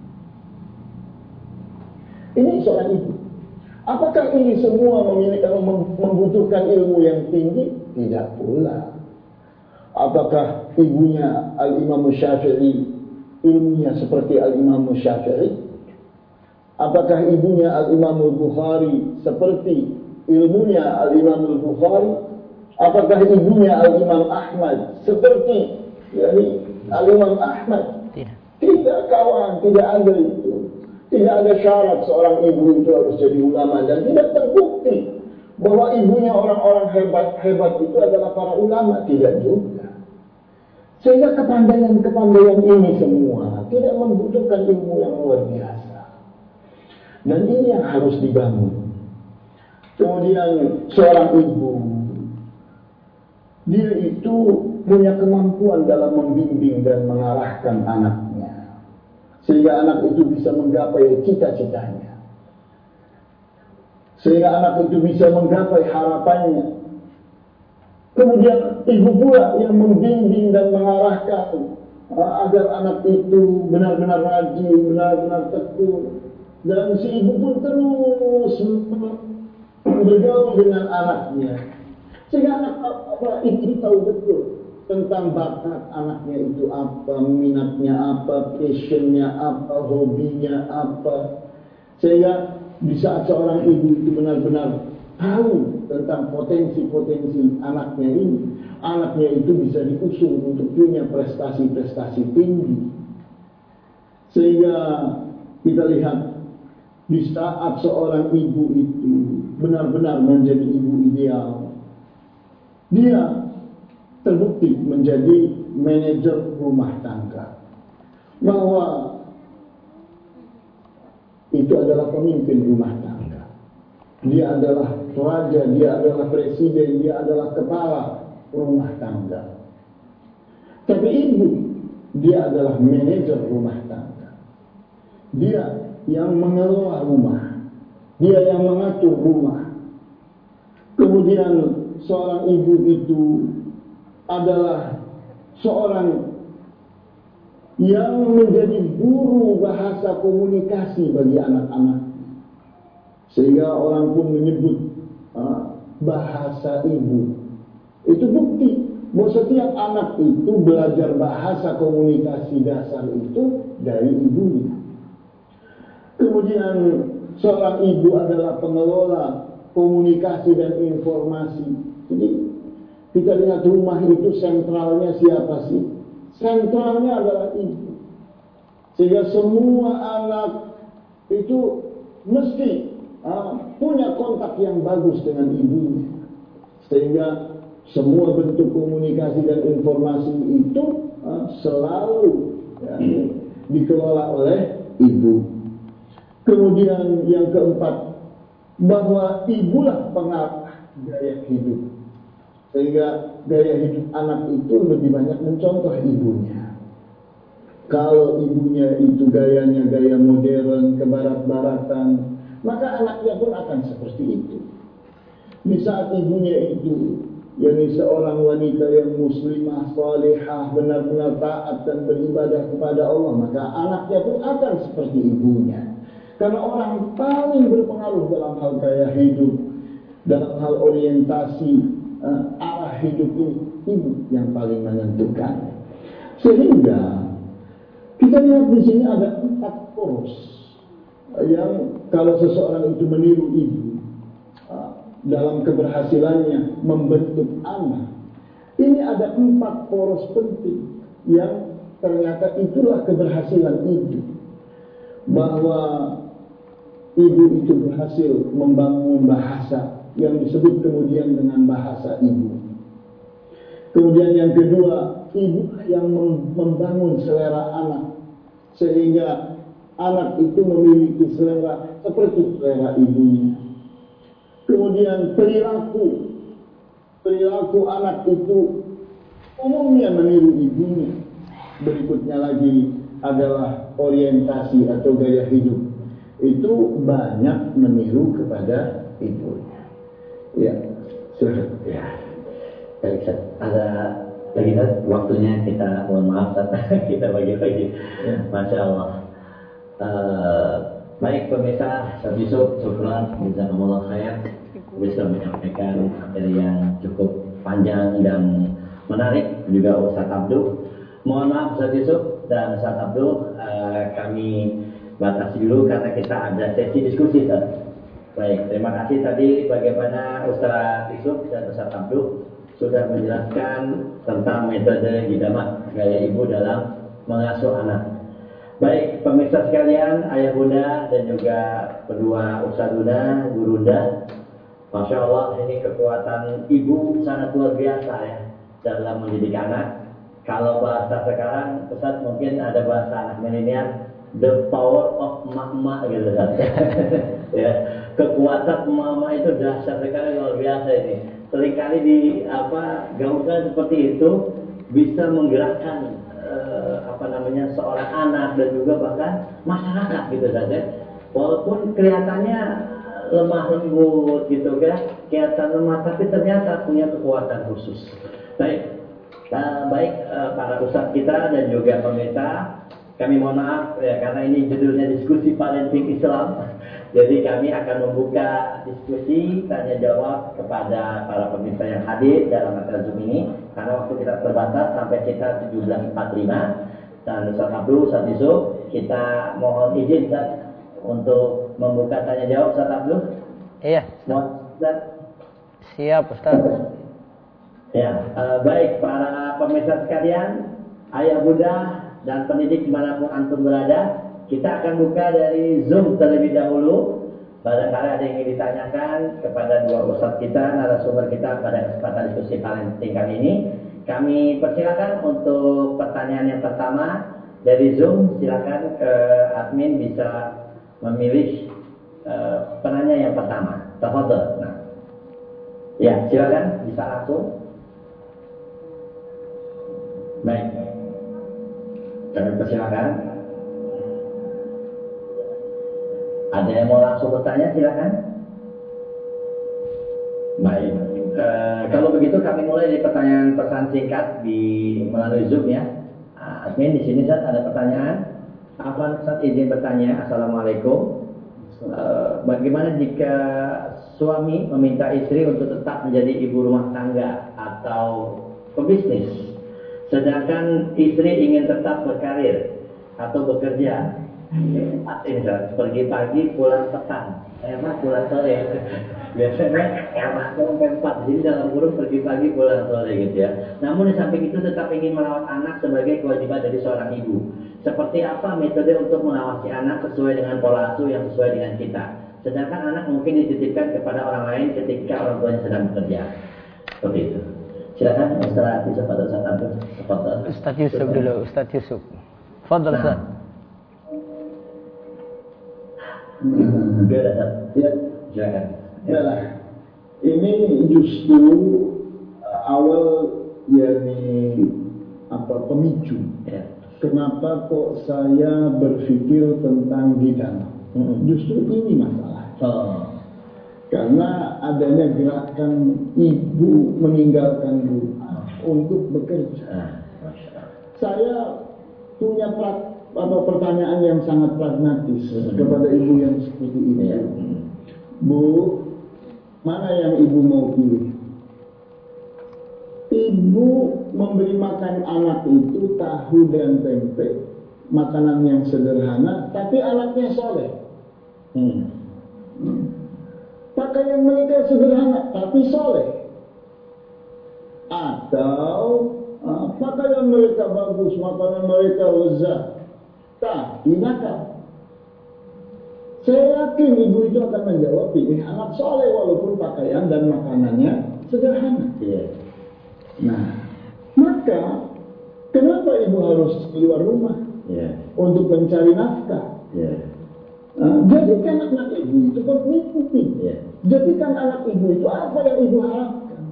Ini seorang ibu. Apakah ini semua membutuhkan ilmu yang tinggi? Tidak pula. Apakah ibunya Al-Imam Syafi'i ilmunya seperti Al-Imam Syafi'i? Apakah ibunya Al-Imam Al-Bukhari seperti ilmunya Al-Imam Al-Bukhari? Apakah ibunya Al-Imam Ahmad seperti Al-Imam Ahmad? Tidak, kawan, tidak ada itu. Tidak ada syarat seorang ibu itu harus jadi ulama, dan tidak terbukti bahwa ibunya orang-orang hebat itu adalah para ulama. Tidak juga. Sehingga kepandaian ini semua tidak membutuhkan ilmu yang luar biasa. Dan ini yang harus dibangun. Kemudian seorang ibu, dia itu punya kemampuan dalam membimbing dan mengarahkan anaknya, sehingga anak itu bisa menggapai cita-citanya, sehingga anak itu bisa menggapai harapannya. Kemudian ibu pula yang membimbing dan mengarahkan agar anak itu benar-benar rajin, benar-benar tekun. Dan si ibu pun terus bergaul dengan anaknya. Sehingga anak itu tahu betul tentang bakat anaknya itu apa, minatnya apa, passionnya apa, hobinya apa. Sehingga di saat seorang ibu itu benar-benar tahu tentang potensi-potensi anaknya ini, anaknya itu bisa diusung untuk punya prestasi-prestasi tinggi. Sehingga kita lihat di saat seorang ibu itu benar-benar menjadi ibu ideal, dia terbukti menjadi manajer rumah tangga, bahwa itu adalah pemimpin rumah tangga. Dia adalah raja, dia adalah presiden, dia adalah kepala rumah tangga. Tapi ibu, dia adalah manajer rumah tangga. Dia yang mengelola rumah, dia yang mengatur rumah. Kemudian seorang ibu itu adalah seorang yang menjadi guru bahasa komunikasi bagi anak-anak. Sehingga orang pun menyebut bahasa ibu. Itu bukti bahwa setiap anak itu belajar bahasa komunikasi dasar itu dari ibunya. Kemudian seorang ibu adalah pengelola komunikasi dan informasi. Jadi kita lihat rumah itu sentralnya siapa sih? Sentralnya adalah ibu. Sehingga semua anak itu mesti punya kontak yang bagus dengan ibunya. Sehingga semua bentuk komunikasi dan informasi itu selalu dikelola oleh ibu. Kemudian yang keempat, bahwa ibulah pengarah gaya hidup. Sehingga gaya hidup anak itu lebih banyak mencontoh ibunya. Kalau ibunya itu gayanya gaya modern, kebarat-baratan, maka anaknya pun akan seperti itu. Di saat ibunya itu, yakni seorang wanita yang muslimah, salihah, benar-benar taat dan beribadah kepada Allah, maka anaknya pun akan seperti ibunya. Karena orang paling berpengaruh dalam hal gaya hidup, dalam hal orientasi, arah hidup ini, ibu yang paling menentukan. Sehingga kita lihat di sini ada 4 poros yang kalau seseorang itu meniru ibu dalam keberhasilannya membentuk anak, ini ada 4 poros penting yang ternyata itulah keberhasilan ibu. Bahwa ibu itu berhasil membangun bahasa yang disebut kemudian dengan bahasa ibu. Kemudian yang kedua, ibu yang membangun selera anak, sehingga anak itu memiliki selera seperti selera ibunya. Kemudian perilaku anak itu umumnya meniru ibunya. Berikutnya lagi adalah orientasi atau gaya hidup, itu banyak meniru kepada ibunya. Ya, sudah. Ya, baik, ada lagi waktunya kita mohon maaf kita bagi-bagi. Ya. Masya Allah. Baik pemirsa, Sabisuk, syukran, jazakumullah khair, bisa menyampaikan materi yang cukup panjang dan menarik. Juga Ustaz Abdul. Mohon maaf Sabisuk dan Ustaz Abdul, kami batasi dulu karena kita ada sesi diskusi. Baik, terima kasih tadi bagaimana Ustaz Yusuf dan Ustaz Abdul sudah menjelaskan tentang metode Gidamah, gaya ibu dalam mengasuh anak. Baik, pemirsa sekalian, ayah bunda dan juga kedua Ustazuna, gurunda, Masya Allah, ini kekuatan ibu sangat luar biasa ya dalam mendidik anak. Kalau bahasa sekarang, Ustaz mungkin ada bahasa anak milenial, the power of mama gitu kan. Ya, kekuatan mama itu dahsyat sekali, luar biasa ini. Seringkali gaungkan seperti itu bisa menggerakkan seorang anak dan juga bahkan masyarakat gitu saja. Walaupun kelihatannya lemah lembut gitu kan, kelihatan lemah tapi ternyata punya kekuatan khusus. Baik para ustadz kita dan juga pemirsa, kami mohon maaf ya karena ini judulnya diskusi parenting Islam. Jadi kami akan membuka diskusi tanya jawab kepada para pemirsa yang hadir dalam acara Zoom ini karena waktu kita terbatas sampai sekitar 17.45 dan Ustaz Abdul, Ustaz Yusuf, kita mohon izin Ustaz untuk membuka tanya jawab. Ustaz Abdul. Iya. Ustaz. Siap Ustaz. Ya, baik para pemirsa sekalian, ayah bunda dan pendidik dimanapun antum berada, kita akan buka dari Zoom terlebih dahulu. Barangkali ada yang ingin ditanyakan kepada dua ustadz kita, narasumber kita pada kesempatan diskusi parenting kali ini. Kami persilakan untuk pertanyaan yang pertama dari Zoom. Silakan admin bisa memilih penanya yang pertama. Tafadhol. Nah, ya silakan bisa langsung. Baik, kami persilakan. Ada yang mau langsung bertanya, silakan. Baik, kalau begitu kami mulai dari pertanyaan pesan singkat melalui Zoom ya. Admin di sini Ustaz ada pertanyaan. Afwan Ustaz izin bertanya. Assalamualaikum. Bagaimana jika suami meminta istri untuk tetap menjadi ibu rumah tangga atau pebisnis, sedangkan istri ingin tetap berkarir atau bekerja? Ini pergi pagi pulang petang, pulang sore. Biasanya sampai 4, jadi dalam kurung pergi pagi pulang sore gitu ya. Namun di samping itu tetap ingin merawat anak sebagai kewajiban dari seorang ibu. Seperti apa metode untuk mengawasi anak sesuai dengan pola asuh yang sesuai dengan kita? Sedangkan anak mungkin dititipkan kepada orang lain ketika orang tuanya sedang bekerja. Seperti itu. Silakan Ustaz Yusuf atau Ustaz Abdul. Ustaz Yusuf dulu, Ustaz Yusuf. Fadhal Ustaz. Ya, silakan. Ya, ini justru awal pemicu. Ya. Kenapa kok saya berpikir tentang gidana? Justru ini masalah. Karena adanya gerakan ibu meninggalkan rumah untuk bekerja. Saya punya pertanyaan yang sangat pragmatis kepada ibu yang seperti ini. Bu, mana yang ibu mau pilih? Ibu memberi makan anak itu tahu dan tempe, makanan yang sederhana, tapi anaknya soleh. Pakaian mereka sederhana, tapi soleh. Atau pakaian mereka bagus, makanan mereka lezat, tapi nakal. Saya yakin ibu itu akan menjawab pilih anak soleh walaupun pakaian dan makanannya sederhana. Nah, maka kenapa ibu harus keluar rumah untuk mencari nafkah? Jadikan anak ibu itu mengikuti. Jadikan anak ibu itu apa yang ibu harapkan.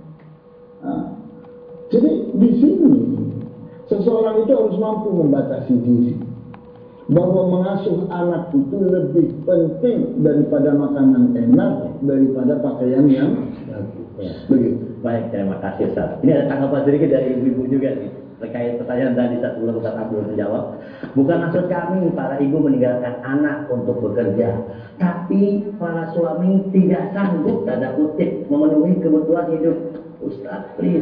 Jadi di sini seseorang itu harus mampu membatasi diri bahwa mengasuh anak itu lebih penting daripada makanan enak, daripada pakaian yang bagus. Begitu. Baik, terima kasih Ustaz. Ini ada tanggapan sedikit dari ibu-ibu juga nih terkait pertanyaan tadi sebelum Ustaz Abdul menjawab. Bukan maksud kami para ibu meninggalkan anak untuk bekerja, tapi para suami tidak sanggup tanda kutip memenuhi kebutuhan hidup. Ustaz, please.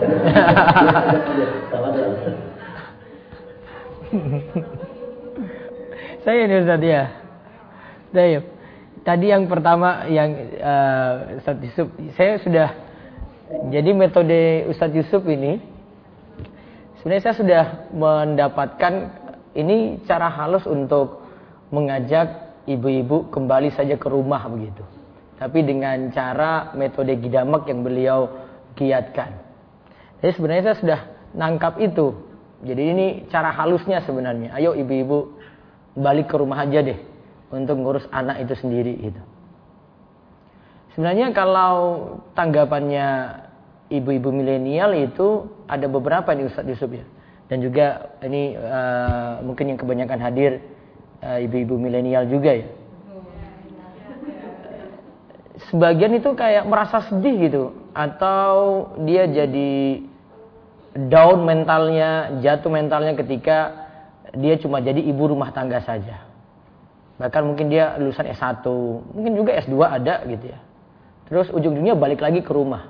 Saya ini Ustaz ya. Baik. Tadi yang pertama yang Ustaz Yusuf, saya sudah jadi metode Ustaz Yusuf ini sebenarnya saya sudah mendapatkan ini cara halus untuk mengajak ibu-ibu kembali saja ke rumah begitu. Tapi dengan cara metode gidamak yang beliau giatkan. Jadi sebenarnya saya sudah nangkap itu. Jadi ini cara halusnya sebenarnya. Ayo ibu-ibu balik ke rumah aja deh untuk ngurus anak itu sendiri gitu. Sebenarnya kalau tanggapannya ibu-ibu milenial itu ada beberapa nih Ustaz Yusuf ya. Dan juga ini mungkin yang kebanyakan hadir ibu-ibu milenial juga ya. sebagian itu kayak merasa sedih gitu, atau dia jadi down mentalnya, jatuh mentalnya ketika dia cuma jadi ibu rumah tangga saja. Bahkan mungkin dia lulusan S1, mungkin juga S2 ada gitu ya. Terus ujung-ujungnya balik lagi ke rumah.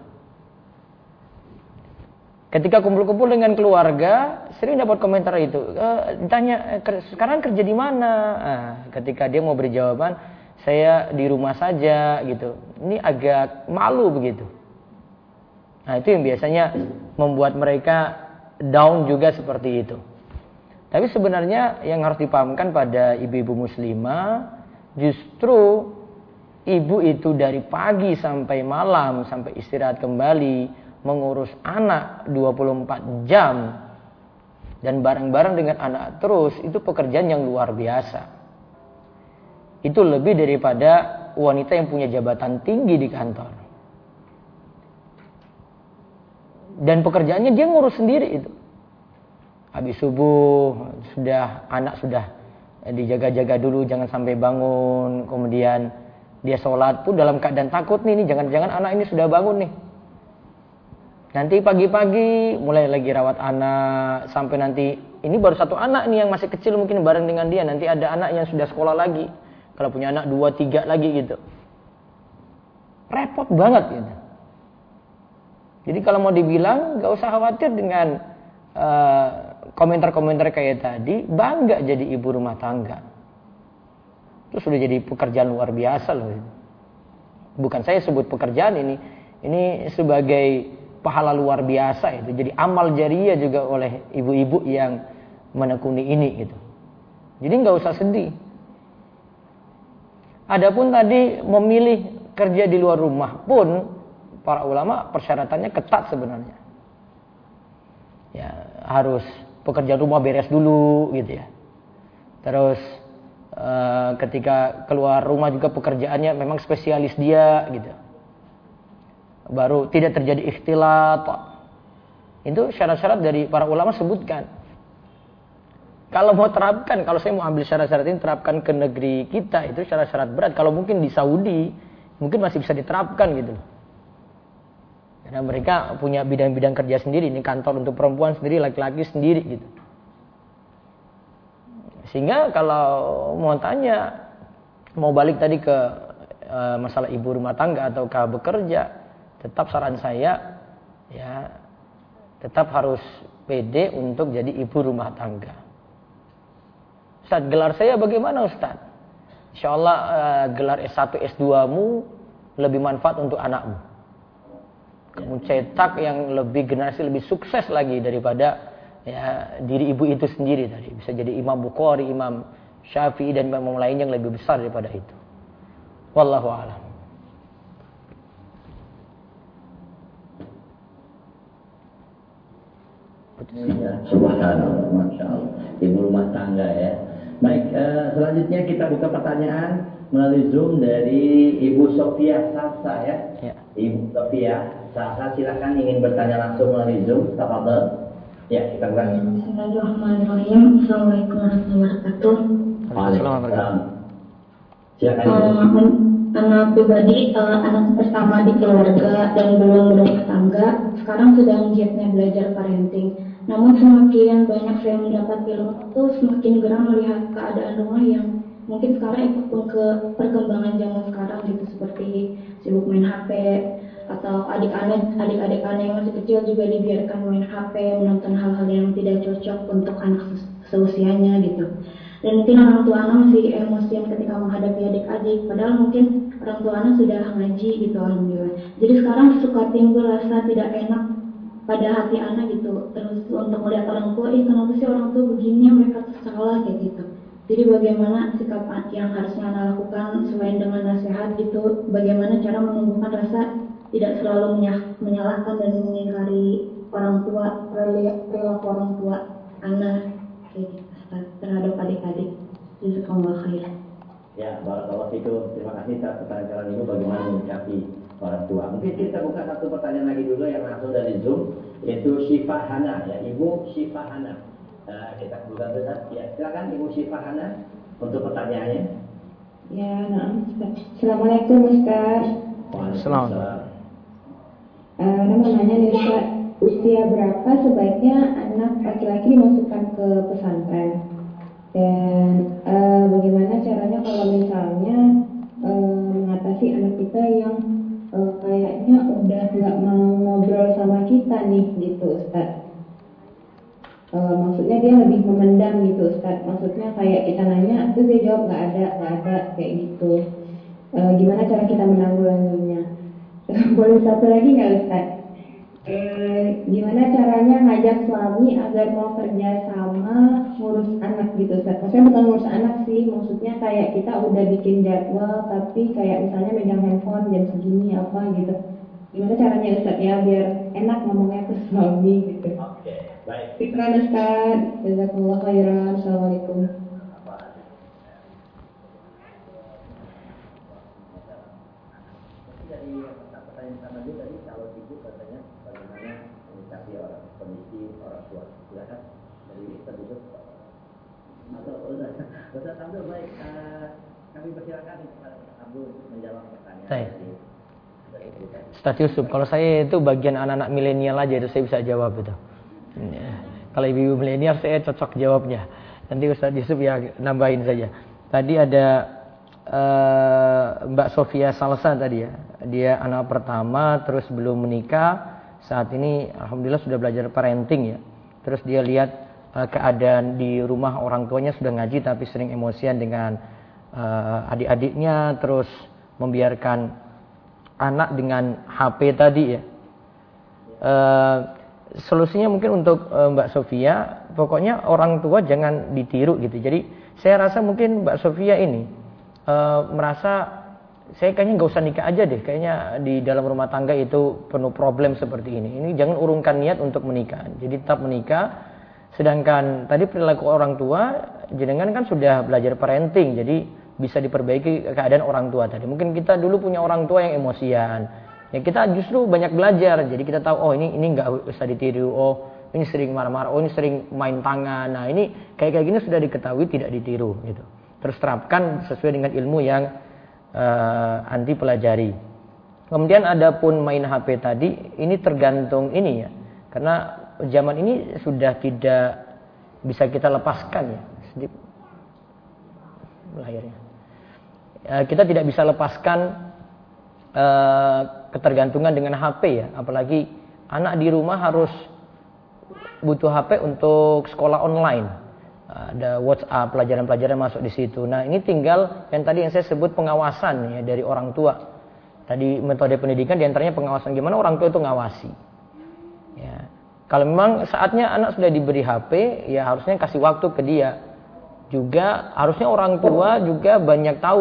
Ketika kumpul-kumpul dengan keluarga, sering dapat komentar itu. Ditanya, sekarang kerja di mana? Nah, ketika dia mau beri jawaban, saya di rumah saja gitu. Ini agak malu begitu. Nah, itu yang biasanya membuat mereka down juga seperti itu. Tapi sebenarnya yang harus dipahamkan pada ibu-ibu muslimah, justru ibu itu dari pagi sampai malam, sampai istirahat kembali, mengurus anak 24 jam, dan bareng-bareng dengan anak terus, itu pekerjaan yang luar biasa. Itu lebih daripada wanita yang punya jabatan tinggi di kantor. Dan pekerjaannya dia ngurus sendiri itu. Habis subuh, anak sudah dijaga-jaga dulu, jangan sampai bangun. Kemudian dia sholat pun dalam keadaan takut nih, jangan-jangan anak ini sudah bangun nih. Nanti pagi-pagi mulai lagi rawat anak, sampai nanti, ini baru satu anak nih yang masih kecil mungkin bareng dengan dia. Nanti ada anak yang sudah sekolah lagi. Kalau punya anak 2, 3 lagi gitu. Repot banget gitu. Jadi kalau mau dibilang, gak usah khawatir dengan komentar-komentar kayak tadi, bangga jadi ibu rumah tangga. Itu sudah jadi pekerjaan luar biasa loh. Bukan saya sebut pekerjaan ini sebagai pahala luar biasa itu. Jadi amal jariah juga oleh ibu-ibu yang menekuni ini gitu. Jadi nggak usah sedih. Adapun tadi memilih kerja di luar rumah pun para ulama persyaratannya ketat sebenarnya. Ya, harus pekerjaan rumah beres dulu gitu ya. Terus ketika keluar rumah juga pekerjaannya memang spesialis dia gitu. Baru tidak terjadi ikhtilat. Itu syarat-syarat dari para ulama sebutkan. Kalau mau terapkan, kalau saya mau ambil syarat-syarat ini terapkan ke negeri kita, itu syarat-syarat berat. Kalau mungkin di Saudi mungkin masih bisa diterapkan gitu loh. Karena mereka punya bidang-bidang kerja sendiri. Ini kantor untuk perempuan sendiri, laki-laki sendiri gitu. Sehingga kalau mau tanya, mau balik tadi ke masalah ibu rumah tangga ataukah bekerja, tetap saran saya ya tetap harus pede untuk jadi ibu rumah tangga. Ustaz, gelar saya bagaimana Ustaz? Insyaallah gelar S1, S2-mu lebih manfaat untuk anakmu. Kamu cetak yang lebih generasi lebih sukses lagi daripada ya diri ibu itu sendiri tadi. Bisa jadi Imam Bukhari, Imam Syafi'i dan imam lain yang lebih besar daripada itu. Wallahu a'lam. Ya, subhanallah, masya Allah. Ibu rumah tangga ya. Baik, selanjutnya kita buka pertanyaan melalui Zoom dari Ibu Sofia Sasa ya. Ibu Sofia Sasa, silakan ingin bertanya langsung melalui Zoom. Tafadhol. Ya, kita buka. Bismillahirrahmanirrahim. Assalamualaikum warahmatullahi wabarakatuh. Waalaikumsalam. Silakan. Anak pribadi, anak pertama di keluarga dan belum berumah tangga, sekarang sedang giatnya belajar parenting. Namun semakin banyak saya mendapat ilmu itu, semakin gerang melihat keadaan rumah yang mungkin sekarang ikut ke perkembangan zaman sekarang gitu, seperti sibuk main HP, atau adik-adik anak yang masih kecil juga dibiarkan main HP, menonton hal-hal yang tidak cocok untuk anak seusianya gitu. Dan mungkin orang tua anak masih emosian ketika menghadapi adik-adik, padahal mungkin orang tua anak sudah ngaji gitu, alhamdulillah. Jadi sekarang suka timbul rasa tidak enak pada hati anak gitu, terus untuk melihat orang tua, kenapa sih orang tua begini, mereka tuh salah kayak gitu. Jadi bagaimana sikap yang harusnya anak lakukan selain dengan nasihat gitu, bagaimana cara menumbuhkan rasa tidak selalu menyalahkan dan mengingkari orang tua, perilaku orang tua anak kayak gitu, terhadap adik-adik. Jazakallahu khairan. Ya, barakallahu fikum. Terima kasih atas pertanyaan Ibu bagaimana menyikapi orang tua. Mungkin kita buka satu pertanyaan lagi dulu yang langsung dari Zoom, yaitu Syifa Hana ya, Ibu Syifa Hana. Kita buka dulu ya. Silakan Ibu Syifa Hana untuk pertanyaannya. Ya, nah, Assalamualaikum Ustaz. Assalamualaikum. Mau nanya nih Ustaz, usia berapa sebaiknya anak laki-laki dimasukkan ke pesantren? Dan bagaimana caranya kalau misalnya mengatasi anak kita yang kayaknya udah nggak mau ngobrol sama kita nih gitu Ustaz? Maksudnya dia lebih memendam gitu Ustaz. Maksudnya kayak kita nanya terus dia jawab nggak ada kayak gitu. Gimana cara kita menanggulanginya? Boleh satu lagi nggak Ustaz? Gimana caranya ngajak suami agar mau kerja sama ngurus anak gitu Ustaz? Maksudnya bukan ngurus anak sih, maksudnya kayak kita udah bikin jadwal tapi kayak misalnya megang handphone jam segini apa gitu. Gimana caranya Ustaz ya biar enak ngomongnya ke suami gitu? Oke, baik. Fikran Ustaz, jazakallah khairan. Assalamualaikum. Dari pertanyaan pertama itu tadi kalau ibu katanya bagaimana menyikapi orang kondisi orang tua, silakan dari tertutup atau Ustaz Abdul. Baik, kami persilakan kepada Ustaz Abdul untuk menjawab pertanyaan. Ustaz Yusuf, kalau saya itu bagian anak-anak milenial aja itu saya bisa jawab itu. Ya. Kalau ibu milenial saya cocok jawabnya. Nanti Ustaz Yusuf ya nambahin saja. Tadi ada Mbak Sofia Salsa tadi ya. Dia anak pertama terus belum menikah. Saat ini alhamdulillah sudah belajar parenting ya. Terus dia lihat keadaan di rumah orang tuanya sudah ngaji tapi sering emosian dengan adik-adiknya, terus membiarkan anak dengan HP tadi ya. Solusinya mungkin untuk Mbak Sofia, pokoknya orang tua jangan ditiru gitu. Jadi saya rasa mungkin Mbak Sofia ini merasa saya kayaknya nggak usah nikah aja deh, kayaknya di dalam rumah tangga itu penuh problem seperti ini. Ini jangan urungkan niat untuk menikah. Jadi tetap menikah. Sedangkan tadi perilaku orang tua, jenengan kan sudah belajar parenting, jadi bisa diperbaiki keadaan orang tua tadi. Mungkin kita dulu punya orang tua yang emosian. Ya kita justru banyak belajar. Jadi kita tahu oh ini nggak usah ditiru. Oh ini sering marah-marah. Oh ini sering main tangan. Nah ini kayak gini sudah diketahui tidak ditiru gitu. Terus terapkan sesuai dengan ilmu yang anti pelajari. Kemudian ada pun main HP tadi, ini tergantung ini ya. Karena zaman ini sudah tidak bisa kita lepaskan ya. Sedikit lahirnya. Kita tidak bisa lepaskan ketergantungan dengan HP ya. Apalagi anak di rumah harus butuh HP untuk sekolah online. Ada WhatsApp, pelajaran-pelajaran masuk di situ. Nah ini tinggal yang tadi yang saya sebut pengawasan ya dari orang tua. Tadi metode pendidikan diantaranya pengawasan, gimana orang tua itu ngawasi. Ya. Kalau memang saatnya anak sudah diberi HP, ya harusnya kasih waktu ke dia. Juga harusnya orang tua juga banyak tahu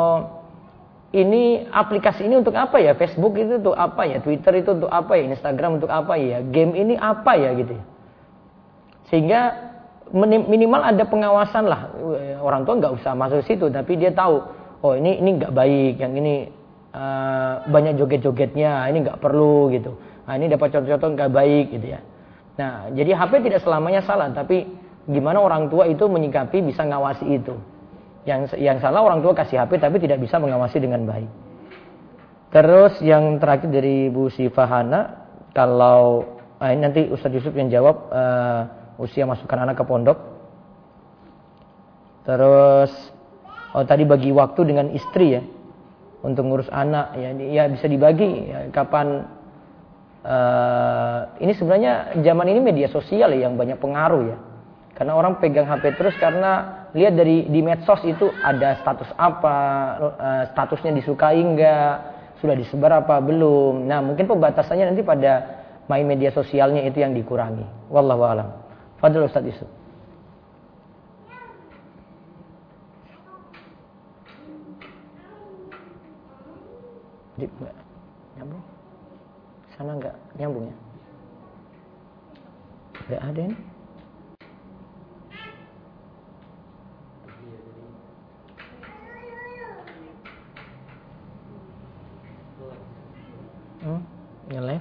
ini aplikasi ini untuk apa ya, Facebook itu untuk apa ya, Twitter itu untuk apa ya, Instagram untuk apa ya, game ini apa ya gitu. Sehingga minimal ada pengawasan lah. Orang tua nggak usah masuk situ, tapi dia tahu oh ini nggak baik, yang ini banyak joget-jogetnya, ini nggak perlu gitu. Nah ini dapat contoh-contoh nggak baik gitu ya. Nah jadi HP tidak selamanya salah, tapi gimana orang tua itu menyikapi bisa ngawasi itu. Yang salah orang tua kasih HP tapi tidak bisa mengawasi dengan baik. Terus yang terakhir dari Bu Sifahana, kalau ini nanti Ustaz Yusuf yang jawab. Usia masukkan anak ke pondok. Terus tadi bagi waktu dengan istri ya untuk ngurus anak ya bisa dibagi ya, kapan ini sebenarnya zaman ini media sosial ya yang banyak pengaruh ya. Karena orang pegang HP terus karena lihat di medsos itu ada status apa, statusnya disukai enggak, sudah disebar apa belum. Nah, mungkin pembatasannya nanti pada main media sosialnya itu yang dikurangi. Wallahu a'lam. Fadhil Ustaz Yusuf. Enggak nyambung? Sana enggak nyambung ya? Enggak ada ini? Nyeleh?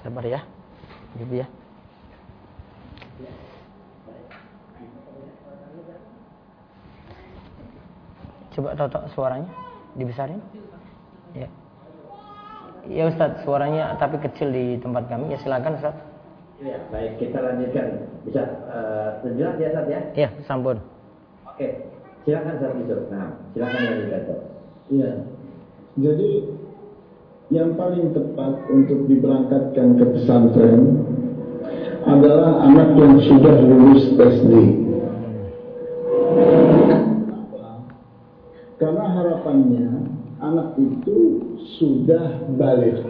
Sabar ya, Ibu ya. Coba totok suaranya dibesarin. Ya. Ya Ustadz, suaranya tapi kecil di tempat kami. Ya silakan Ustadz. Ya, baik, kita lanjutkan. Bisa jelas ya Ustadz ya? Ya, sampun. Oke, silakan Ustadz Yusuf. Nah, silakan lanjutkan. Iya. Jadi yang paling tepat untuk diberangkatkan ke pesantren adalah anak yang sudah lulus SD. Karena harapannya anak itu sudah baligh.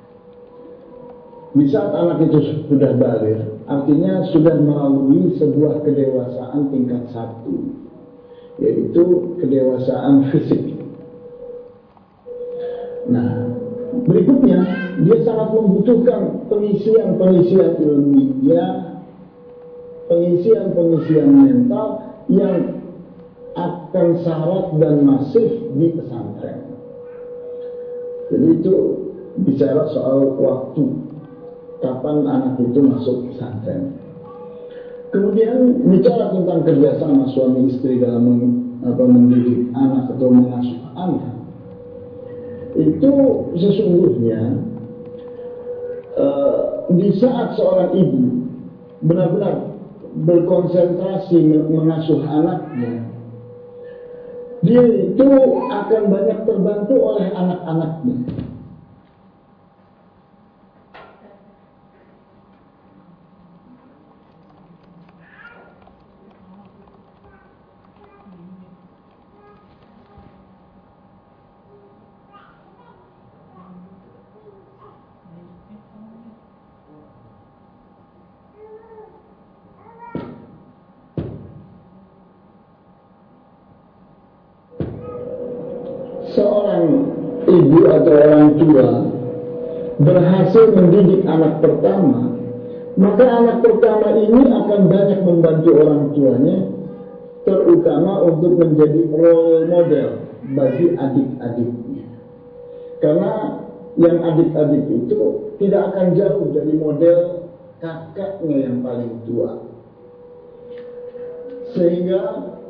Di saat anak itu sudah baligh, artinya sudah melalui sebuah kedewasaan tingkat 1, yaitu kedewasaan fisik. Nah, berikutnya dia sangat membutuhkan pengisian ilmiah, pengisian mental yang akan syarat dan masif di pesantren. Jadi itu bicara soal waktu, kapan anak itu masuk pesantren. Kemudian bicara tentang kerjasama suami istri dalam mendidik anak atau mengasuh anak, itu sesungguhnya di saat seorang ibu benar-benar berkonsentrasi mengasuh anaknya, dia itu akan banyak terbantu oleh anak-anaknya. Seorang ibu atau orang tua berhasil mendidik anak pertama, maka anak pertama ini akan banyak membantu orang tuanya, terutama untuk menjadi role model bagi adik-adiknya. Karena yang adik-adik itu tidak akan jauh dari model kakaknya yang paling tua. Sehingga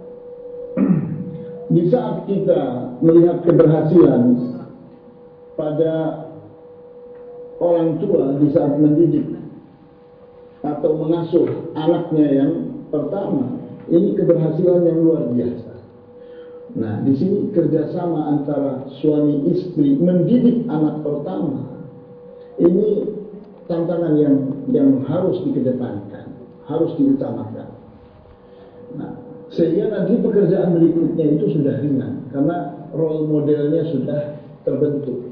di saat kita melihat keberhasilan pada orang tua di saat mendidik atau mengasuh anaknya yang pertama, ini keberhasilan yang luar biasa. Nah, di sini kerjasama antara suami istri mendidik anak pertama, ini tantangan yang harus dikedepankan, harus diutamakan. Nah, sehingga nanti pekerjaan berikutnya itu sudah ringan karena role modelnya sudah terbentuk.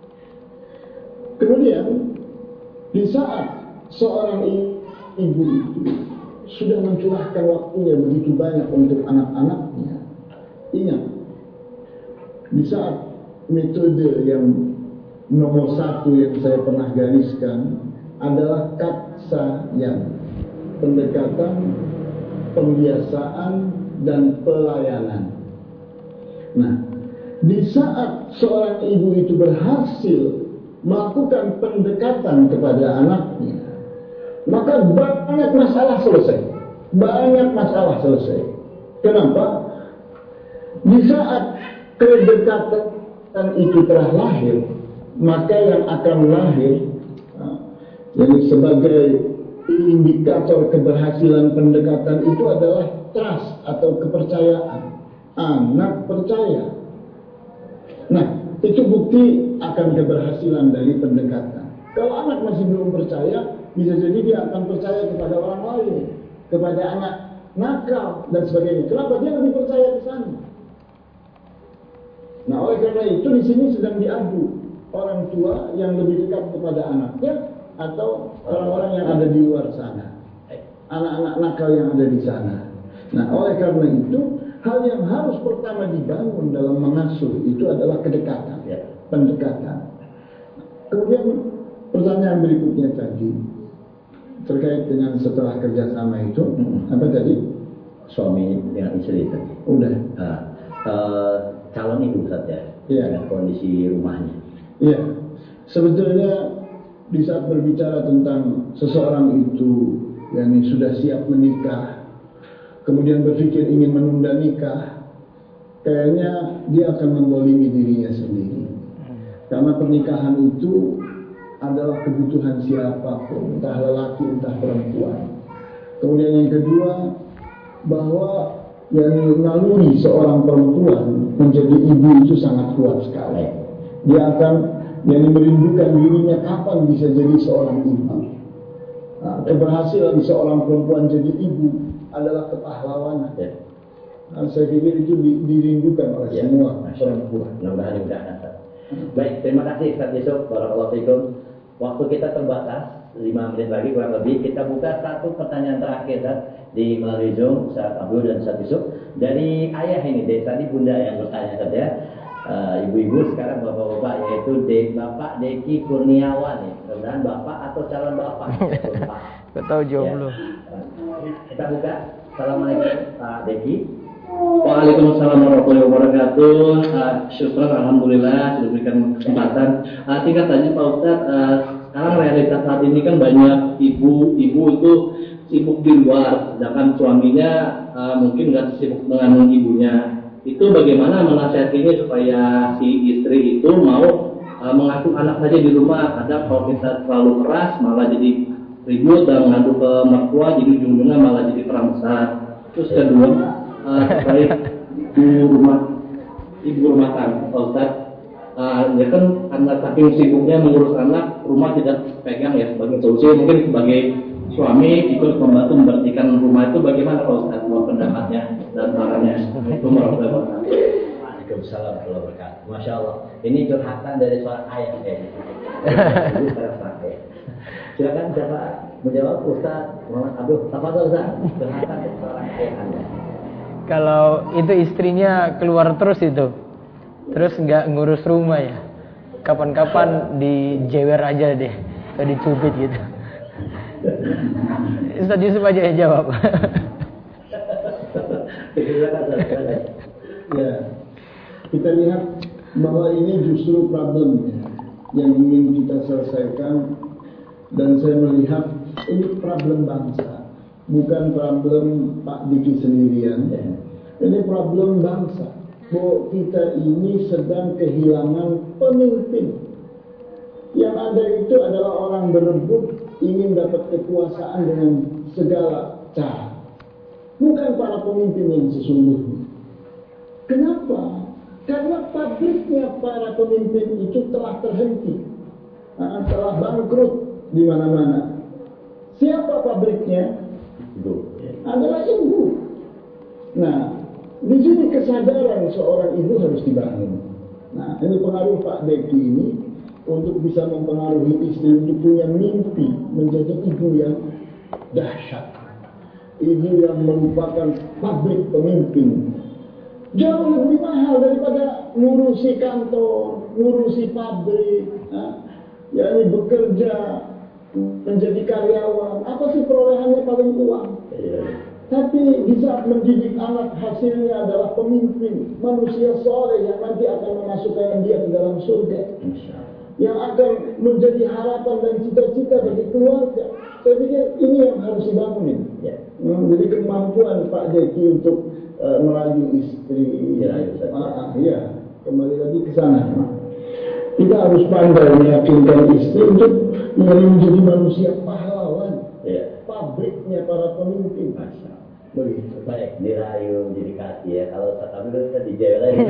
Kemudian di saat seorang ibu itu sudah mencurahkan waktunya begitu banyak untuk anak-anaknya, ingat, di saat metode yang nomor 1 yang saya pernah gariskan adalah katsayan, pendekatan, pembiasaan, dan pelayanan. Nah, di saat seorang ibu itu berhasil melakukan pendekatan kepada anaknya, maka banyak masalah selesai. Banyak masalah selesai. Kenapa? Di saat kedekatan itu telah lahir, maka yang akan lahir, jadi sebagai indikator keberhasilan pendekatan itu adalah trust atau kepercayaan. Anak percaya. Nah, itu bukti akan keberhasilan dari pendekatan. Kalau anak masih belum percaya, bisa jadi dia akan percaya kepada orang lain, kepada anak nakal dan sebagainya. Kenapa? Dia lebih percaya ke sana. Nah, oleh karena itu di sini sedang diadu orang tua yang lebih dekat kepada anaknya atau orang-orang yang ada di luar sana, anak-anak nakal yang ada di sana. Nah, oleh karena itu hal yang harus pertama dibangun dalam mengasuh itu adalah kedekatan, pendekatan. Kemudian pertanyaan berikutnya tadi terkait dengan setelah kerjasama itu, apa tadi? Suami dengan istri tadi. Udah. Calon ibu saja, ya, dengan kondisi rumahnya. Iya, sebetulnya di saat berbicara tentang seseorang itu yang sudah siap menikah, kemudian berpikir ingin menunda nikah, kayaknya dia akan membolimi dirinya sendiri. Karena pernikahan itu adalah kebutuhan siapapun, entah lelaki entah perempuan. Kemudian yang kedua, bahwa yang naluri seorang perempuan menjadi ibu itu sangat kuat sekali. Dia akan merindukan dirinya kapan bisa jadi seorang ibu. Nah, keberhasilan seorang perempuan jadi ibu adalah kepahlawanan. Nah, saya pikir itu dirindukan oleh semua perempuan. Mudah-mudahan. Baik, terima kasih Ustaz Yusuf. Barakallahu fikum. Waktu kita terbatas, 5 menit lagi kurang lebih. Kita buka satu pertanyaan terakhir Ustaz, di melalui Zoom, Ustaz Abdul dan Ustaz Yusuf. Dari ayah ini, dari tadi bunda yang bertanya saja. Ibu-ibu sekarang bapak-bapak, yaitu Bapak Deki Kurniawan nih. Mudah-mudahan bapak atau calon bapak. Gak tahu jawab lu. Kita buka. Assalamualaikum Pak Deki. Waalaikumsalam warahmatullahi wabarakatuh. Syukur alhamdulillah sudah berikan kesempatan. Tingkat tanya Pak Ustadz, sekarang realitas saat ini kan banyak ibu-ibu itu sibuk di luar, sedangkan suaminya mungkin nggak sibuk dengan ibunya. Itu bagaimana menasihatinya supaya si istri itu mau mengasuh anak saja di rumah? Ada kalau kita terlalu keras malah jadi ribut dan mengadu ke mertua, jadi ujung-ujungnya malah jadi perang besar. Terus kedua, terkait ibu rumah tangga, Pak Ustadz, ya kan karena saking sibuknya mengurus anak, rumah tidak pegang ya sebagai solusi. Mungkin sebagai suami ikut membantu membersihkan rumah itu bagaimana Pak Ustadz? Mau pendapatnya dan sarannya? Waalaikumsalam warahmatullahi wabarakatuh. Masya Allah, ini curhatan dari seorang ayah kayaknya. Silakan siapa menjawab? Ustaz Muhammad Abdul. Tafadhol Ustaz. Curhatan dari seorang ayah Anda. Kalau itu istrinya keluar terus nggak ngurus rumah ya, kapan-kapan dijewer aja deh, atau dicubit gitu. Ustaz Yusuf aja yang jawab. Ya, kita lihat bahwa ini justru problemnya yang ingin kita selesaikan, dan saya melihat ini problem bangsa, bukan problem Pak Diki sendirian. Ini problem bangsa, bahwa kita ini sedang kehilangan pemimpin. Yang ada itu adalah orang berebut ingin dapat kekuasaan dengan segala cara, bukan para pemimpin yang sesungguhnya. Kenapa? Karena pabriknya para pemimpin itu telah terhenti, telah bangkrut di mana-mana. Siapa pabriknya? Adalah ibu. Nah, di sini kesadaran seorang ibu harus dibangun. Nah, ini pengaruh Pak Deki ini untuk bisa mempengaruhi istri untuk punya mimpi menjadi ibu yang dahsyat, ibu yang merupakan pabrik pemimpin. Jauh lebih mahal daripada ngurusi kantor, ngurusi pabrik, yakni bekerja menjadi karyawan. Apa sih perolehannya? Paling uang. Tapi bisa mendidik anak, hasilnya adalah pemimpin, manusia soleh yang nanti akan memasukkan dia ke dalam surga, yang akan menjadi harapan dan cita-cita bagi keluarga. Saya pikir ini yang harus dibangunin. Jadi kemampuan Pak Deki untuk merayu istri, kembali lagi ke sana. Kita harus pandai meyakinkan istri untuk menjadi manusia pahlawan, pabriknya para pemimpin. Begitu. Baik, dirayu menjadi kasih ya. Kalau tapi kita dijawab lagi.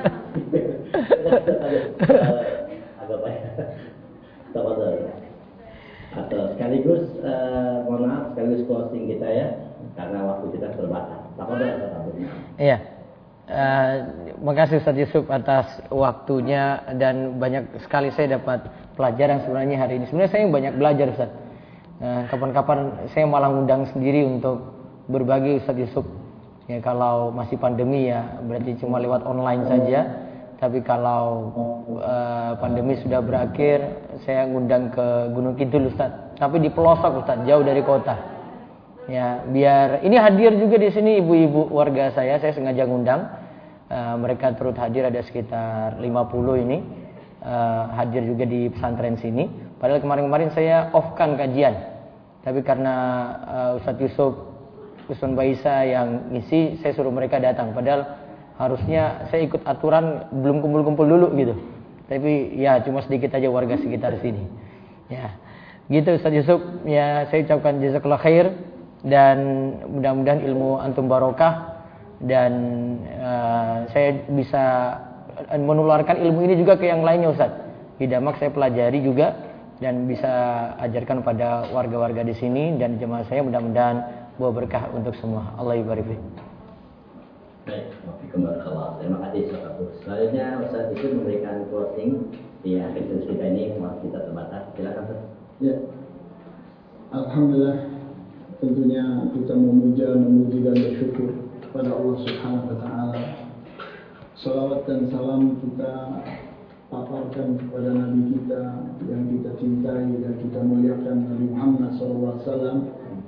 Agak banyak. Tafadhol. Atau sekaligus mohon maaf, sekaligus closing kita ya, karena waktu kita terbatas. Tafadhol. Iya. Makasih Ustaz Yusuf atas waktunya, dan banyak sekali saya dapat pelajaran sebenarnya hari ini. Sebenarnya saya banyak belajar Ustaz. Kapan-kapan saya malah ngundang sendiri untuk berbagi Ustaz Yusuf. Ya, kalau masih pandemi ya berarti cuma lewat online saja. Tapi kalau pandemi sudah berakhir, saya ngundang ke Gunung Kidul Ustaz. Tapi di pelosok Ustaz, jauh dari kota. Ya, biar ini hadir juga di sini ibu-ibu warga saya sengaja ngundang. Mereka turut hadir, ada sekitar 50 ini. hadir juga di pesantren sini. Padahal kemarin-kemarin saya off-kan kajian, tapi karena Ustadz Yusuf, Ustadz Baisa yang ngisi, saya suruh mereka datang. Padahal harusnya saya ikut aturan, belum kumpul-kumpul dulu gitu. Tapi ya cuma sedikit aja warga sekitar sini. Ya, gitu Ustadz Yusuf. Ya, saya ucapkan jazakallah khair dan mudah-mudahan ilmu antum barokah dan saya bisa menularkan ilmu ini juga ke yang lainnya Ustadz. Di Damak saya pelajari juga dan bisa ajarkan pada warga-warga di sini dan jemaah saya, mudah-mudahan bawa berkah untuk semua. Allah ibarik fiik. Baik, terima kasih Ustaz. Selanjutnya Ustaz itu memberikan closing di akhir sesi kita ini, waktu kita terbatas. Silakan Ustaz. Ya. Alhamdulillah, tentunya kita memuji dan bersyukur kepada Allah Subhanahu wa taala. Salawat dan salam kita paparkan kepada Nabi kita yang kita cintai dan kita muliakan, Nabi Muhammad SAW,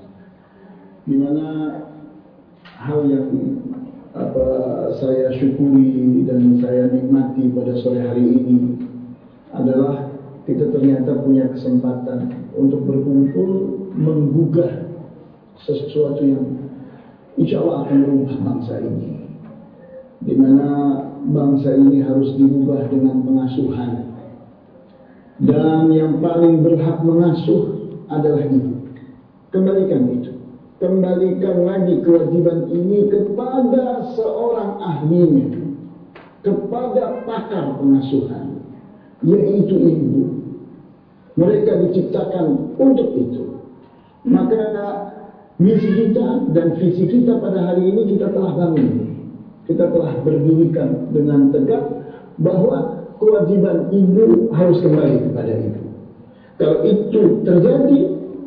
di mana hal yang saya syukuri dan saya nikmati pada sore hari ini adalah kita ternyata punya kesempatan untuk berkumpul menggugah sesuatu yang insya Allah akan merubah bangsa ini, di mana bangsa ini harus dirubah dengan pengasuhan, dan yang paling berhak mengasuh adalah ibu. Kembalikan itu, kembalikan lagi kewajiban ini kepada seorang ahlinya, kepada pakar pengasuhan, yaitu ibu. Mereka diciptakan untuk itu. Maka misi kita dan visi kita pada hari ini kita telah bangun. Kita telah berdirikan dengan tegak bahwa kewajiban ibu harus kembali kepada ibu. Kalau itu terjadi,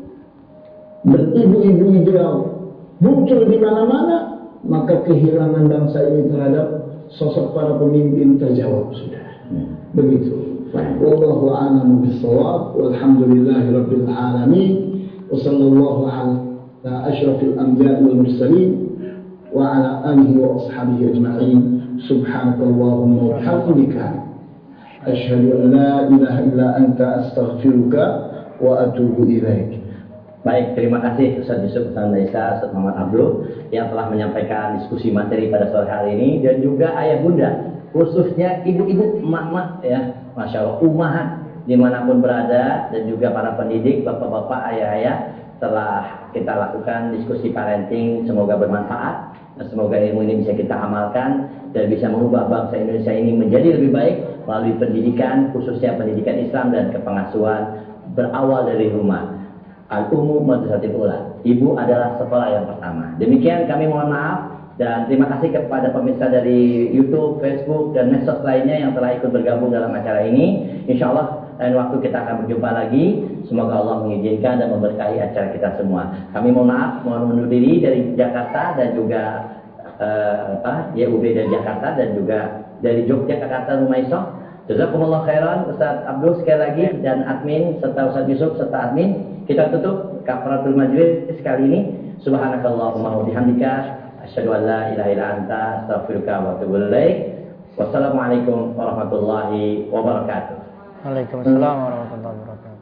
beribu-ibu ideal muncul di mana-mana, maka kehilangan bangsa ini terhadap sosok para pemimpin terjawab sudah. Begitu. Wallahu a'lamu bis-shawab. Walhamdulillahirabbil alamin. Wa sallallahu ala asyrafil anbiya'i wal mursalin wa ala alihi wa ashabihi ajma'in. Subhanakallahumma wa bihamdika asyhadu an la ilaha illa anta astaghfiruka wa atubu ilaik. Baik, terima kasih Ustaz Yusuf, Ustaz Baisa, Ustaz Muhammad Abdul yang telah menyampaikan diskusi materi pada sore hari ini, dan juga ayah bunda, khususnya ibu-ibu, emak-emak ya, Masya Allah, umahat dimanapun berada, dan juga para pendidik, bapak-bapak, ayah-ayah, telah kita lakukan diskusi parenting. Semoga bermanfaat dan semoga ilmu ini bisa kita amalkan dan bisa mengubah bangsa Indonesia ini menjadi lebih baik melalui pendidikan, khususnya pendidikan Islam dan kepengasuhan berawal dari rumah. Al-Ummu Madrasatul Ula. Ibu adalah sekolah yang pertama. Demikian kami mohon maaf dan terima kasih kepada pemirsa dari YouTube, Facebook dan medsos lainnya yang telah ikut bergabung dalam acara ini. Insyaallah lain waktu kita akan berjumpa lagi. Semoga Allah mengizinkan dan memberkahi acara kita semua. Kami mohon maaf, mohon undur diri dari Jakarta dan juga YUB dari Jakarta dan juga dari Yogyakarta Rumah Iso. Jazakumullah khairan Ustaz Abdul sekali lagi dan admin serta Ustaz Yusuf serta admin. Kita tutup kafaratul majlis sekali ini. Subhanakallahumma wa bihamdika asyhadu an la ilaha illa anta astaghfiruka wa atubu ilaik. Wassalamualaikum warahmatullahi wabarakatuh. Waalaikumsalam warahmatullahi wabarakatuh.